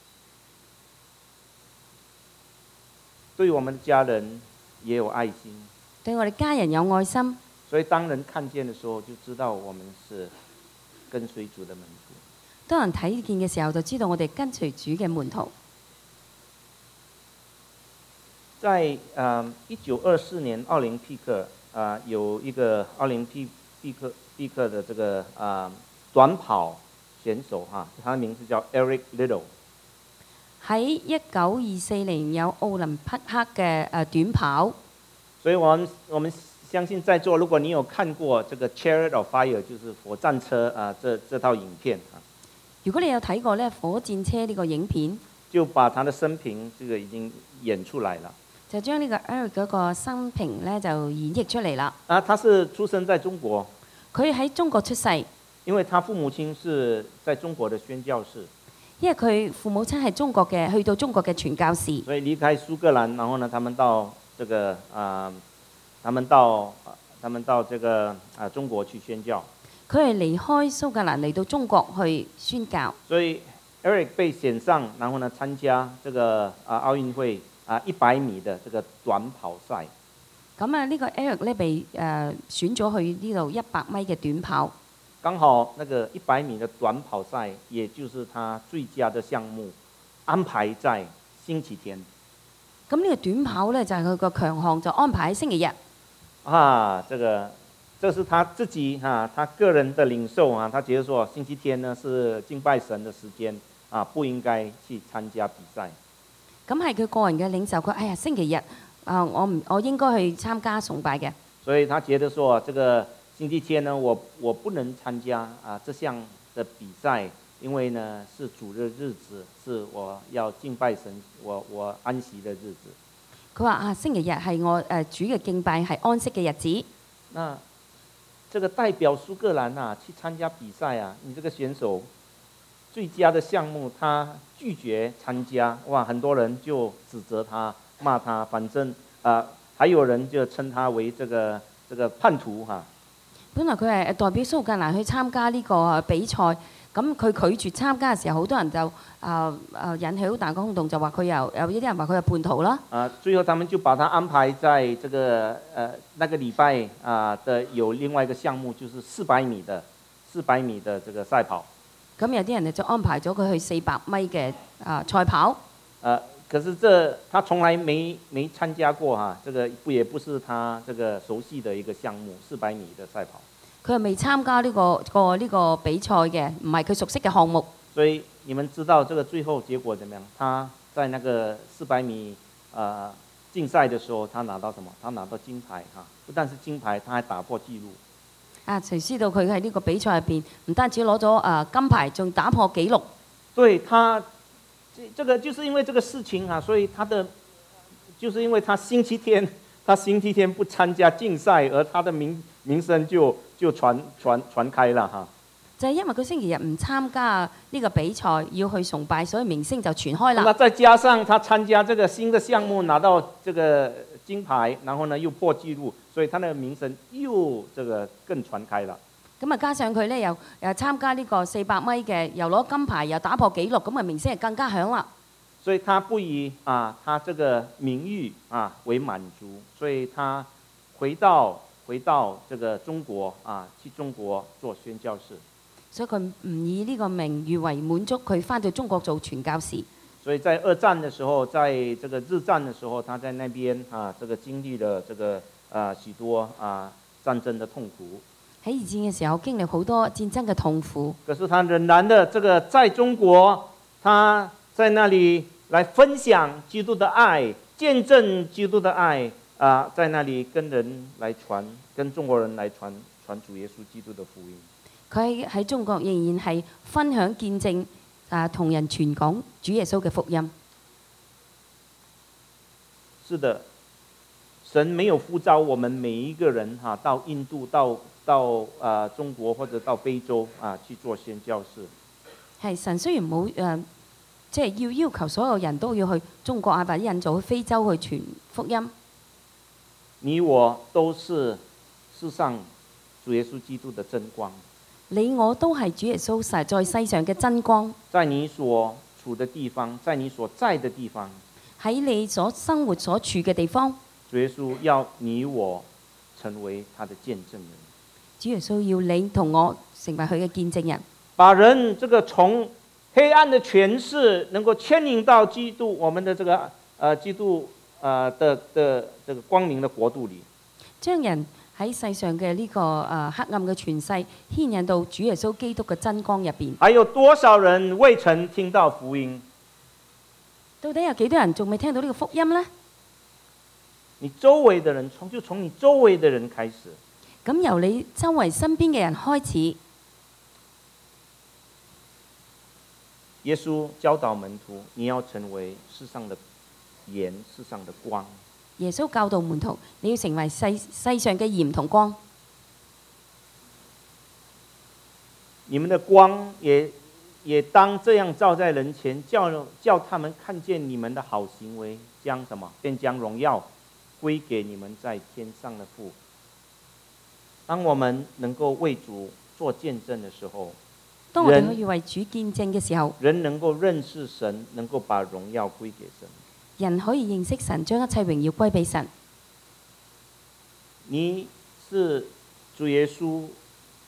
對我們的家人也有愛心， 對我哋家人有愛心。 所以當人看見的時候，就知道我們是跟隨主的門徒。 當人睇見嘅時候，就知道我哋跟隨主嘅門徒。 在1924年奧林匹克有一個奧林匹克的這個短跑選手他的名字叫 Eric Liddell。 喺1924年有奧林匹克嘅短跑。 所以我們相信在座，如果你有看過這個 Chariot of Fire，就是火戰車這套影片如果你有睇過咧火箭車呢個影片， 就把他的生平這個已經演出來了。 就將呢個 Eric 嗰個生平咧就演繹出嚟啦。 他是出生在中國。 佢喺中國出世。 因為他父母親是在中國的宣教士。 因為佢父母親係中國嘅，去到中國嘅傳教士。 所以離開蘇格蘭，然後呢，他們到這個中國去宣教。佢係離開蘇格蘭嚟到中國去宣教。所以 Eric 被選上，然後呢參加這個奧運會100米的這個短跑賽。咁呢個 Eric 咧被選咗去呢度100米嘅短跑。 剛好那個100米的短跑賽，也就是他最佳的項目，安排在星期天。 咁呢個短跑呢，就係佢個強項，就安排喺星期日。 這是他自己他個人的領受他覺得說星期天呢是敬拜神的時間不應該去參加比賽。 咁係佢個人嘅領袖，佢哎呀星期日我應該去參加崇拜嘅。 所以他覺得說，這個星期天呢，我不能參加這項的比賽，因為呢是主的日子，是我要敬拜神，我安息的日子。 佢話星期日係我主嘅敬拜，係安息嘅日子。 那這個代表蘇格蘭去參加比賽你這個選手最佳的項目他拒絕參加，哇，很多人就指責他，罵他，反正還有人就稱他為這個叛徒本來佢係代表蘇格蘭去參加呢個比賽，咁佢拒絕參加嘅時候，好多人就引起好大個轟動，就話佢有一啲人話佢係叛徒啦。 最後他們就把他安排在這個那個禮拜的有另外一個項目，就是400米的這個賽跑。 咁有啲人就安排咗佢去400米嘅賽跑。 可是他從來沒參加過這個也不是他這個熟悉的一個項目，400米的賽跑。 佢係未參加呢個比賽嘅，唔係佢熟悉嘅項目。 所以你們知道這個最後結果怎麼樣？他在那個400米競賽的時候，他拿到什麼？他拿到金牌不但是金牌，他還打破紀錄。 誰知道佢喺呢個比賽入邊，唔單止攞咗金牌，仲打破紀錄。 對他，這個就是因為這個事情所以就是因為他星期天不參加競賽，而他的名聲就傳開了就係因為佢星期日唔參加呢個比賽，要去崇拜，所以名聲就傳開啦。 那再加上他參加這個新的項目，拿到這個金牌，然後呢又破紀錄，所以他的名聲又這個更傳開了。 咁加上佢呢又參加呢個400米嘅，又攞金牌，又打破紀錄，咁嘅名聲就更加響啦。 所以他不以他這個名譽為滿足，所以他回到這個中國去中國做宣教士。所以佢唔以呢個名譽為滿足，佢返到中國做傳教士。 所以在2戰的時候，在這個日戰的時候，他在那邊這個經歷了這個許多戰爭的痛苦。 喺2戰嘅時候經歷好多戰爭嘅痛苦。 可是他仍然的這個在中國，他在那裡來分享基督的愛，見證基督的愛在那裡跟人來傳，跟中國人來傳主耶穌基督的福音。 佢喺中國仍然係分享見證同人傳講主耶穌嘅福音。 是的，神沒有呼召我們每一個人到印度到中國或者到非洲去做宣教士。係神雖然冇即係要求所有人都要去中國或者印度去非洲去傳福音。 你我都是世上主耶穌基督的真光。 你我都係主耶穌在世上嘅真光。 在你所處的地方，在你所在的地方， 喺你所生活所處嘅地方， 主耶穌要你我成為他的見證人。 主耶穌要你同我成為佢嘅見證人， 把人這個從黑暗的權勢能夠牽引到基督我們的這個基督的這個光明的國度裡，將人喺世上嘅呢個黑暗嘅權勢牽引到主耶穌基督嘅真光入邊。 還有多少人未曾聽到福音？ 到底有幾多人仲未聽到呢個福音呢？ 你周圍的人，從你周圍的人開始。 咁由你周圍身邊嘅人開始。 耶穌教導門徒，你要成為世上的鹽，世上的光。 耶穌教導門徒，你要成為世上嘅鹽同光。 你們的光也當這樣照在人前，叫他們看見你們的好行為，將什麼？便將榮耀歸給你們在天上的父。當我們能夠為主做見證的時候， 當我哋可以為主見證嘅時候， 人能夠認識神，能夠把榮耀歸給神。 人可以認識神，將一切榮耀歸俾神。 你是主耶穌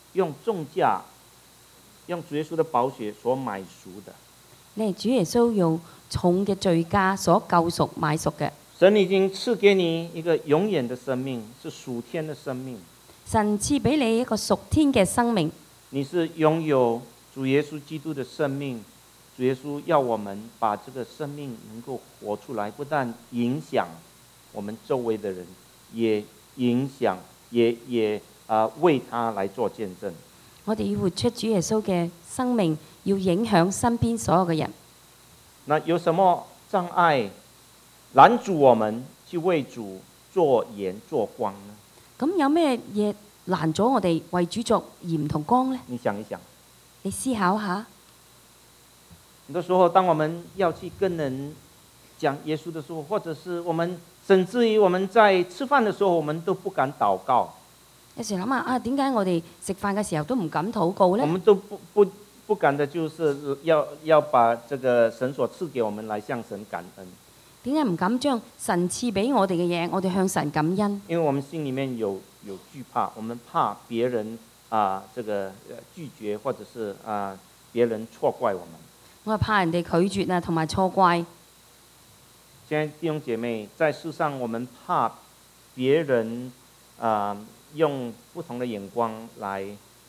用重價、用主耶穌的寶血所買贖的。 你係主耶穌用重嘅罪價所救贖買贖嘅。 神已經賜給你一個永遠的生命，是屬天的生命。 神賜俾你一個屬天嘅生命， 你是擁有主耶穌基督的生命。主耶穌要我們把這個生命能夠活出來，不但影響我們周圍的人，也影響也為他來做見證。 我哋要活出主耶穌嘅生命，要影響身邊所有嘅人。 那有什麼障礙攔阻我們去為主做鹽做光呢？ 咁有咩嘢攔咗我哋為主作鹽同光呢？ 你想一想， 你思考下。 很多時候，當我們要去跟人講耶穌的時候，或者是我們甚至於我們在吃飯的時候，我們都不敢禱告。 有時諗下啊，點解我哋食飯嘅時候都唔敢禱告呢？ 我們都不敢的，就是要把這個神所賜給我們來向神感恩。 點解唔敢將神賜俾我哋嘅嘢，我哋向神感恩？ 因為我們心裡面有懼怕，我們怕別人這個拒絕，或者是別人錯怪我們。 我係怕人哋拒絕啊，同埋錯怪。 現在弟兄姐妹，在世上我們怕別人用不同的眼光來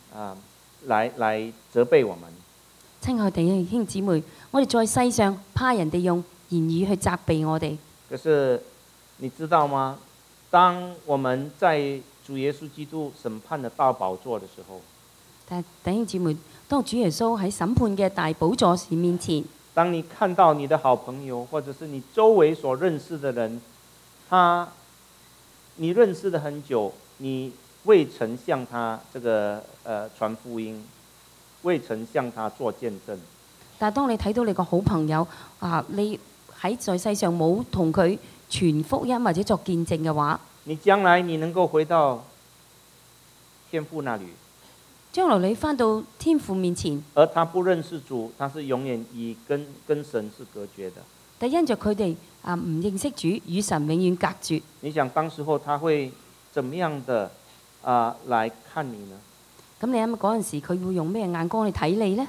責備我們。 親愛的弟兄姊妹，我哋在世上怕人哋用言語去責備我哋。 可是你知道嗎？當我們在主耶穌基督審判的大寶座的時候， 但係弟兄姊妹，當主耶穌喺審判嘅大寶座前面前， 當你看到你的好朋友，或者是你周圍所認識的人，你認識了很久，你未曾向他這個傳福音，未曾向他做見證。 但係當你睇到你個好朋友你喺在世上冇同佢傳福音或者作見證嘅話， 你將來你能夠回到天父那裡， 將來你返到天父面前， 而他不認識主，他是永遠跟神是隔絕的。 但因着佢哋唔認識主，與神永遠隔絕。 你想當時候他會怎麼樣的來看你呢？ 咁你諗下嗰陣時，佢會用咩眼光去睇你呢？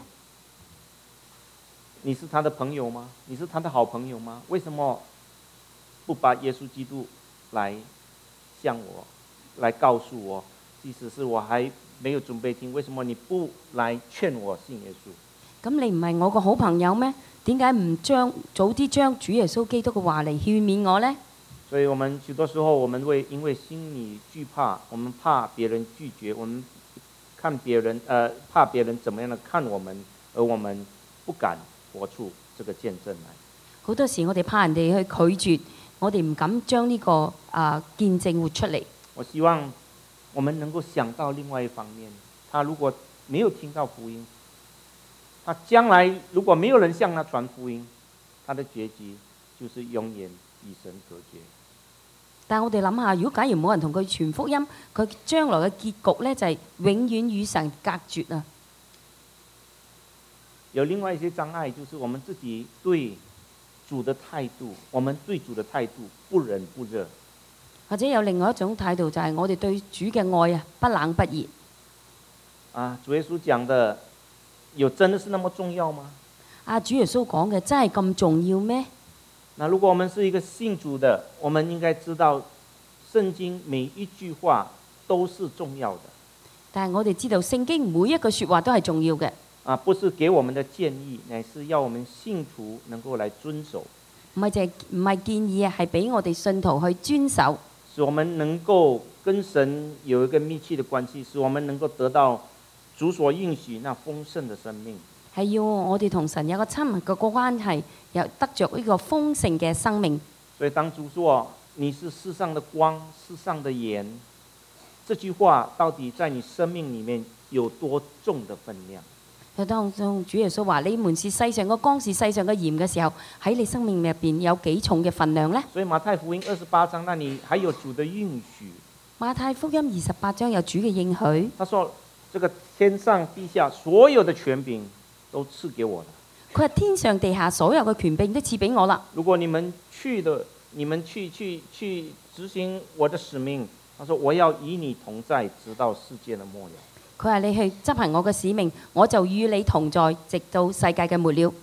你是他的朋友嗎？你是他的好朋友嗎？為什麼不把耶穌基督來向我，來告訴我？即使是我還沒有準備聽，為什麼你不來勸我信耶穌？ 咁你唔係我個好朋友咩？點解唔早啲將主耶穌基督嘅話嚟勸勉我呢？ 所以我們許多時候，我們會因為心裏懼怕，我們怕別人拒絕，我們看別人怕別人怎麼樣的看我們，而我們不敢活出這個見證來。 好多時我哋怕人哋去拒絕，我哋唔敢將呢個見證活出嚟。 我希望我們能夠想到另外一方面，他如果沒有聽到福音，他將來如果沒有人向他傳福音，他的結局就是永遠與神隔絕。 但係我哋諗下，如果假如冇人同佢傳福音，佢將來嘅結局呢，就係永遠與神隔絕啊！ 有另外一些障礙，就是我們自己對主的態度，我們對主的態度不冷不熱。 或者有另外一種態度，就係我哋對主嘅愛不冷不熱。 主耶穌講的有真的是那麼重要嗎？ 主耶穌講嘅真係咁重要咩？ 那如果我們是一個信主的，我們應該知道聖經每一句話都是重要的。 但係我哋知道聖經每一句說話都係重要嘅。 不是給我們的建議，乃是要我們信徒能夠來遵守。 唔係建議係俾我哋信徒去遵守， 使我們能夠跟神有一個密切的關係，使我們能夠得到主所應許那豐盛的生命。 係要我哋同神有個親密嘅關係，又得着呢個豐盛嘅生命。 所以當主說你是世上的光，世上的鹽，這句話到底在你生命裡面有多重的分量？ 就當中主耶穌話：你們是世上嘅光，是世上嘅鹽嘅時候，喺你生命入邊有幾重嘅分量呢？ 所以馬太福音28章那裡還有主的應許。 馬太福音28章有主嘅應許。 他說：這個天上地下所有的權柄都賜給我了。 佢話天上地下所有嘅權柄都賜俾我啦。 如果你們去執行我的使命，他說我要與你同在，直到世界的末了。 佢話你去執行我嘅使命，我就與你同在，直到世界嘅末了。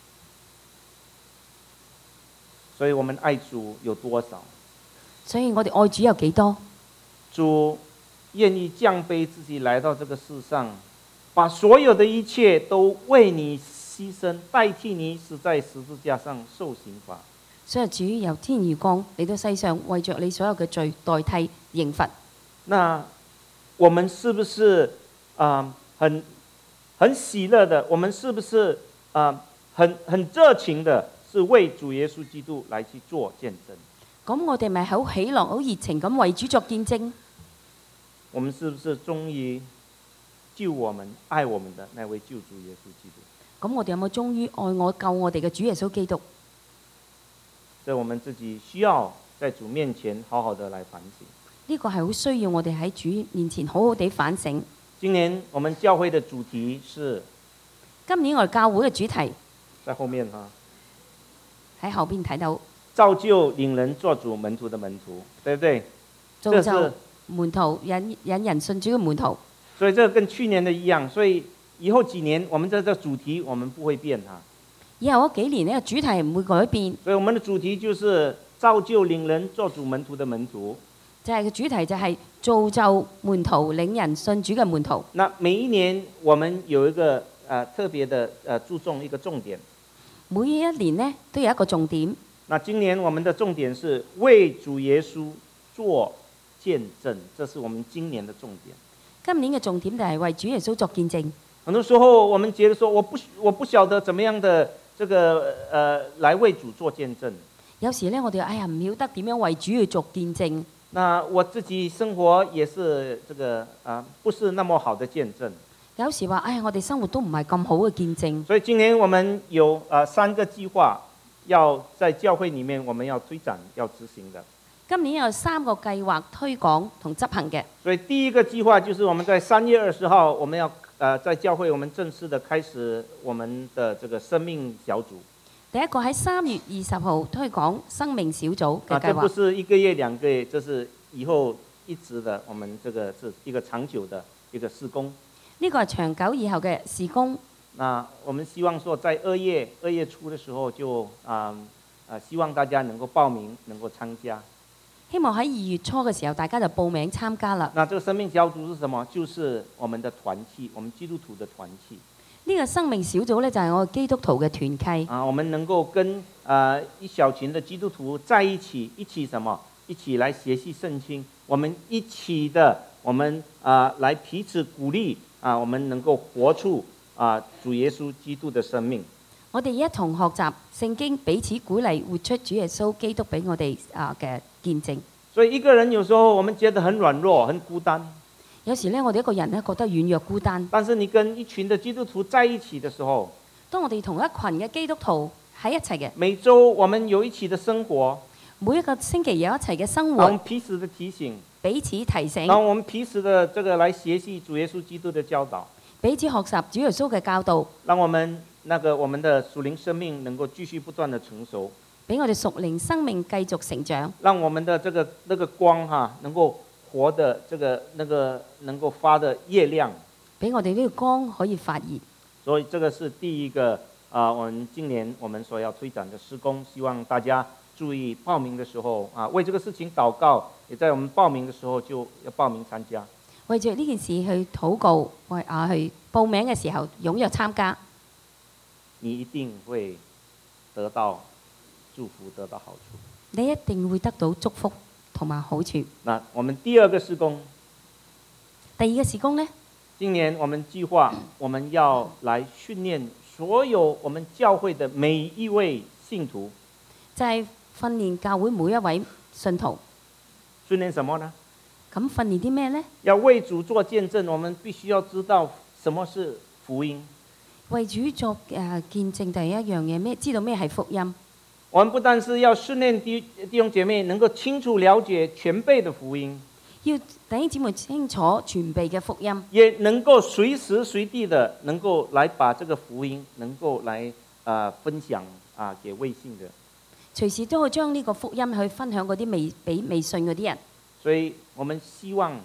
所以我們愛主有多少？ 所以我哋愛主有幾多？ 主願意降卑自己來到這個世上，把所有的一切都為你犧牲，代替你死在十字架上受刑罰。 所以主由天而降嚟到世上，為着你所有嘅罪代替刑罰。 那我們是不是很喜樂的？我們是不是很熱情的，是為主耶穌基督來去做見證？ 咁我哋咪好喜樂、好熱情咁為主作見證？ 我們是不是忠於救我們、愛我們的那位救主耶穌基督？ 咁我哋有冇忠於愛我、救我哋嘅主耶穌基督？ 所以我們自己需要在主面前好好的來反省。 呢個係好需要我哋喺主面前好好地反省。 今年我們教會的主題是， 今年我哋教會嘅主題在後面哈， 喺後邊睇到造就領人做主門徒的門徒，對不對？ 造就門徒引人信主嘅門徒。 所以這個跟去年的一樣，所以以後幾年我們這個主題我們不會變哈。 以後嗰幾年呢個主題唔會改變。 所以我們的主題就是造就領人做主門徒的門徒。 就係個主題就係造就門徒領人信主嘅門徒。 那每一年我們有一個特別的注重一個重點。 每一年呢都有一個重點。 那今年我們的重點是為主耶穌做見證，這是我們今年的重點。 今年嘅重點就係為主耶穌作見證。 很多時候我們覺得說我不曉得怎麼樣的這個來為主做見證。有時呢我哋唔曉得點樣為主去作見證。 那我自己生活也是這個不是那麼好的見證。 有時話我哋生活都唔係咁好嘅見證。 所以今年我們有3個計劃要在教會裡面我們要推展要執行的。 今年有3個計劃推廣同執行嘅。 所以第一個計劃就是我們在3月20號我們要在教會我們正式的開始我們的這個生命小組。 第一個喺3月20號推廣生命小組嘅計劃。 這不是1個月2個月，這是以後一直的，我們這個是一個長久的一個事工。 呢個係長久以後嘅事工。 那我們希望說在2月初的時候就希望大家能夠報名，能夠參加。 希望喺2月初嘅時候，大家就報名參加啦。 那這個生命小組是什麼？就是我們的團契，我們基督徒的團契。 呢個生命小組呢，就係我哋基督徒嘅團契。 我們能夠跟一小群的基督徒在一起什麼？一起來學習聖經。我們一起的，我們來彼此鼓勵我們能夠活出主耶穌基督的生命。 我哋一同學習聖經，彼此鼓勵，活出主耶穌基督俾我哋嘅見證。 所以一個人有時候我們覺得很軟弱、很孤單。 有時呢，我哋一個人呢覺得軟弱孤單。 但是你跟一群的基督徒在一起的時候， 當我哋同一群嘅基督徒喺一齊嘅， 每週我們有一起的生活， 每一個星期有一齊嘅生活， 我們彼此的提醒， 彼此提醒， 然後我們彼此的這個來學習主耶穌基督的教導， 彼此學習主耶穌嘅教導， 讓我們我們的屬靈生命能夠繼續不斷的成熟， 俾我哋屬靈生命繼續成長， 讓我們的那個光能夠活的能夠發的越亮， 俾我哋呢個光可以發熱。 所以這個是第一個我們今年我們所要推展的事工，希望大家注意報名的時候為這個事情禱告，也在我們報名的時候就要報名參加。 為著呢件事去禱告，去報名嘅時候踴躍參加， 你一定會得到祝福，得到好處。 你一定會得到祝福同埋好處。 那我們第二個事工， 第二個事工呢？ 今年我們計劃我們要來訓練所有我們教會的每一位信徒， 就係訓練教會每一位信徒。 訓練什麼呢？ 咁訓練啲咩呢？ 要為主做見證，我們必須要知道什麼是福音。 為主作見證第一樣嘢咩？知道咩係福音？ 我們不但是要訓練弟兄姐妹能夠清楚了解全備的福音， 要弟兄姊妹清楚全備嘅福音， 也能夠隨時隨地的能夠來把這個福音能夠來分享給未信的， 隨時都會將呢個福音去分享嗰啲未信嗰啲人。 所以我們希望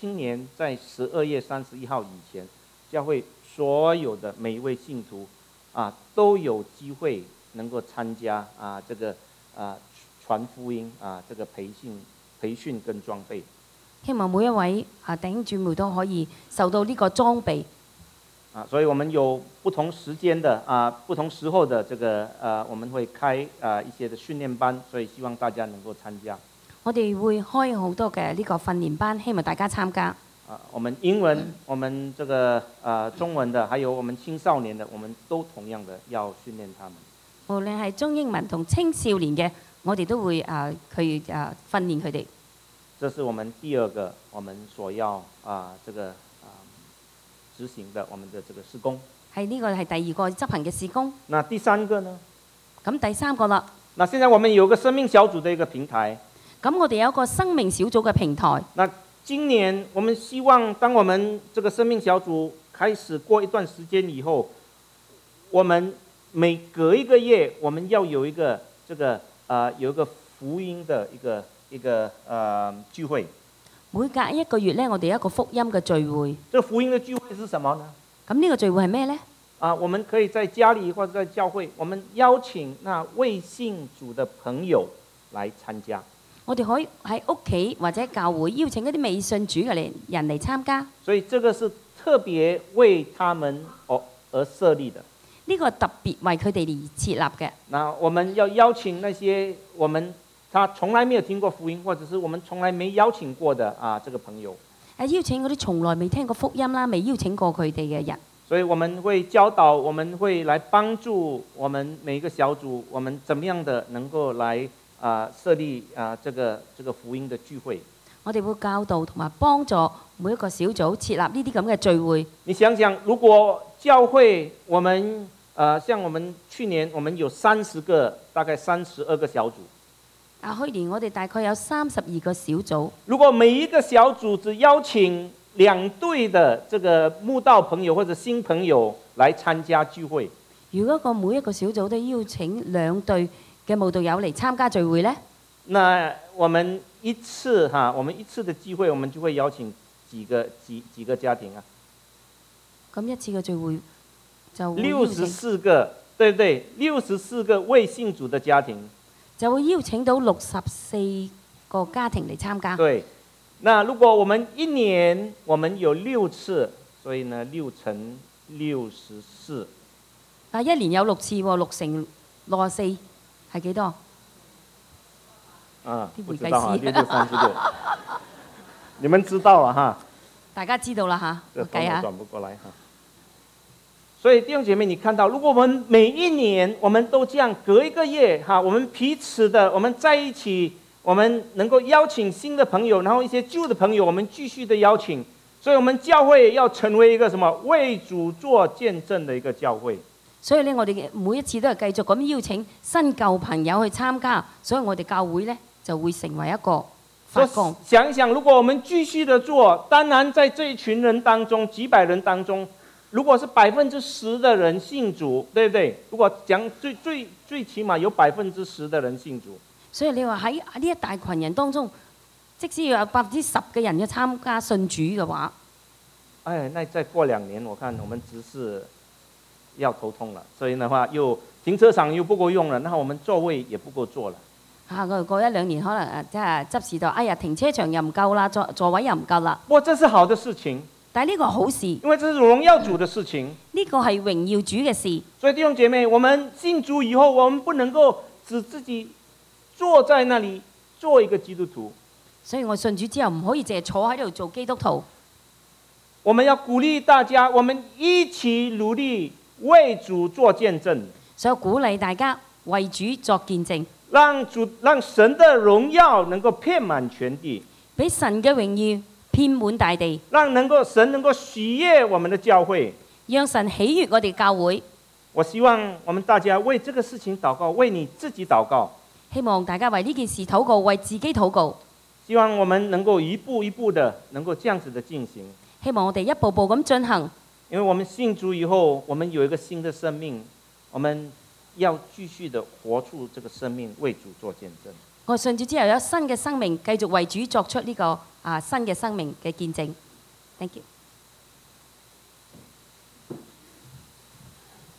青年在12月31号以前，教会所有的每一位信徒都有機會能夠參加這個傳福音這個培訓跟裝備。 希望每一位弟兄姊妹都可以受到呢個裝備。 所以我們有不同時間的不同時候的這個我們會開一些的訓練班，所以希望大家能夠參加。 我哋會開好多嘅呢個訓練班，希望大家參加。 我們英文、我們這個中文的，還有我們青少年的，我們都同樣的要訓練他們。 無論係中英文同青少年嘅，我哋都會去訓練佢哋。 這是我們第二個我們所要這個執行的我們的這個事工。係呢個係第二個執行嘅事工。那第三個呢？咁第三個啦。那現在我們有個生命小組的一個平台。 咁我哋有一個生命小組嘅平台。 那今年我們希望，當我們這個生命小組開始過一段時間以後，我們每隔一個月，我們要有一個這個有一個福音的一個聚會。 每隔一個月呢，我哋有一個福音嘅聚會。 這個福音的聚會是什麼呢？ 咁呢個聚會係咩呢？ 我們可以在家裏或者在教會，我們邀請那未信主的朋友來參加。 我哋可以喺屋企或者教會邀請一啲未信主嘅人嚟參加。 所以這個是特別為他們而設立的。呢個特別為佢哋而設立嘅。 那我們要邀請那些他從來沒有聽過福音，或者是我們從來沒邀請過的這個朋友。邀請嗰啲從來未聽過福音啦，未邀請過佢哋嘅人。所以我們會教導，我們會來幫助我們每一個小組，我們怎麼樣的能夠來設立這個福音的聚會。我哋會教導同埋幫助每一個小組設立呢啲咁嘅聚會。你想想，如果教會我們像我們去年我們有30個，大概32個小組。去年我哋大概有32個小組。如果每一個小組只邀請2隊的這個慕道朋友或者新朋友來參加聚會，如果每一個小組都邀請2隊嘅慕道友嚟參加聚會呢？那我們一次的聚會，我們就會邀請幾個家庭啊？咁一次嘅聚會就64個，對不對？64個未信主的家庭。就會邀請到64個家庭嚟參加。對，那如果我們一年我們有6次，所以呢6乘64。一年有6次喎，6乘64係幾多？啲會計師636。你們知道啊哈？大家知道啦哈，我計下。轉不過來哈。所以弟兄姐妹，你看到，如果我們每一年我們都這樣隔一個月我們彼此的我們在一起，我們能夠邀請新的朋友，然後一些舊的朋友我們繼續的邀請，所以我們教會要成為一個什麼為主做見證的一個教會。所以呢，我哋每一次都係繼續咁邀請新舊朋友去參加，所以我哋教會呢就會成為一個發光。想一想，如果我們繼續的做，當然在這一群人當中，幾百人當中，如果是10%的人信主，對不對？如果講最起碼有10%的人信主，所以你話喺呢一大群人當中，即使要有10%嘅人要參加信主嘅話，那再過2年，我看我們執事要頭痛了。所以的話，又停車場又不夠用了，那我們座位也不夠坐了。過1-2年，可能即係執事就停車場又唔夠啦，座位又唔夠啦。不過這是好的事情。但係呢個好事，因為這是榮耀主的事情。呢個係榮耀主嘅事。所以弟兄姐妹，我們信主以後，我們不能夠只自己坐在那裡做一個基督徒。所以我信主之後，唔可以淨係坐喺度做基督徒。我們要鼓勵大家，我們一起努力為主做見證。所以鼓勵大家為主作見證，讓神的榮耀能夠遍滿全地，俾神嘅榮耀遍滿大地，讓神能夠喜悅我們的教會，讓神喜悅我哋教會。我希望我們大家為這個事情禱告，為你自己禱告。希望大家為呢件事禱告，為自己禱告。希望我們能夠一步一步的，能夠這樣子的進行。希望我哋一步步咁進行。因為我們信主以後，我們有一個新的生命，我們要繼續的活出這個生命，為主做見證。 我信主之後有新嘅生命，繼續為主作出呢個新嘅生命嘅見證。Thank you。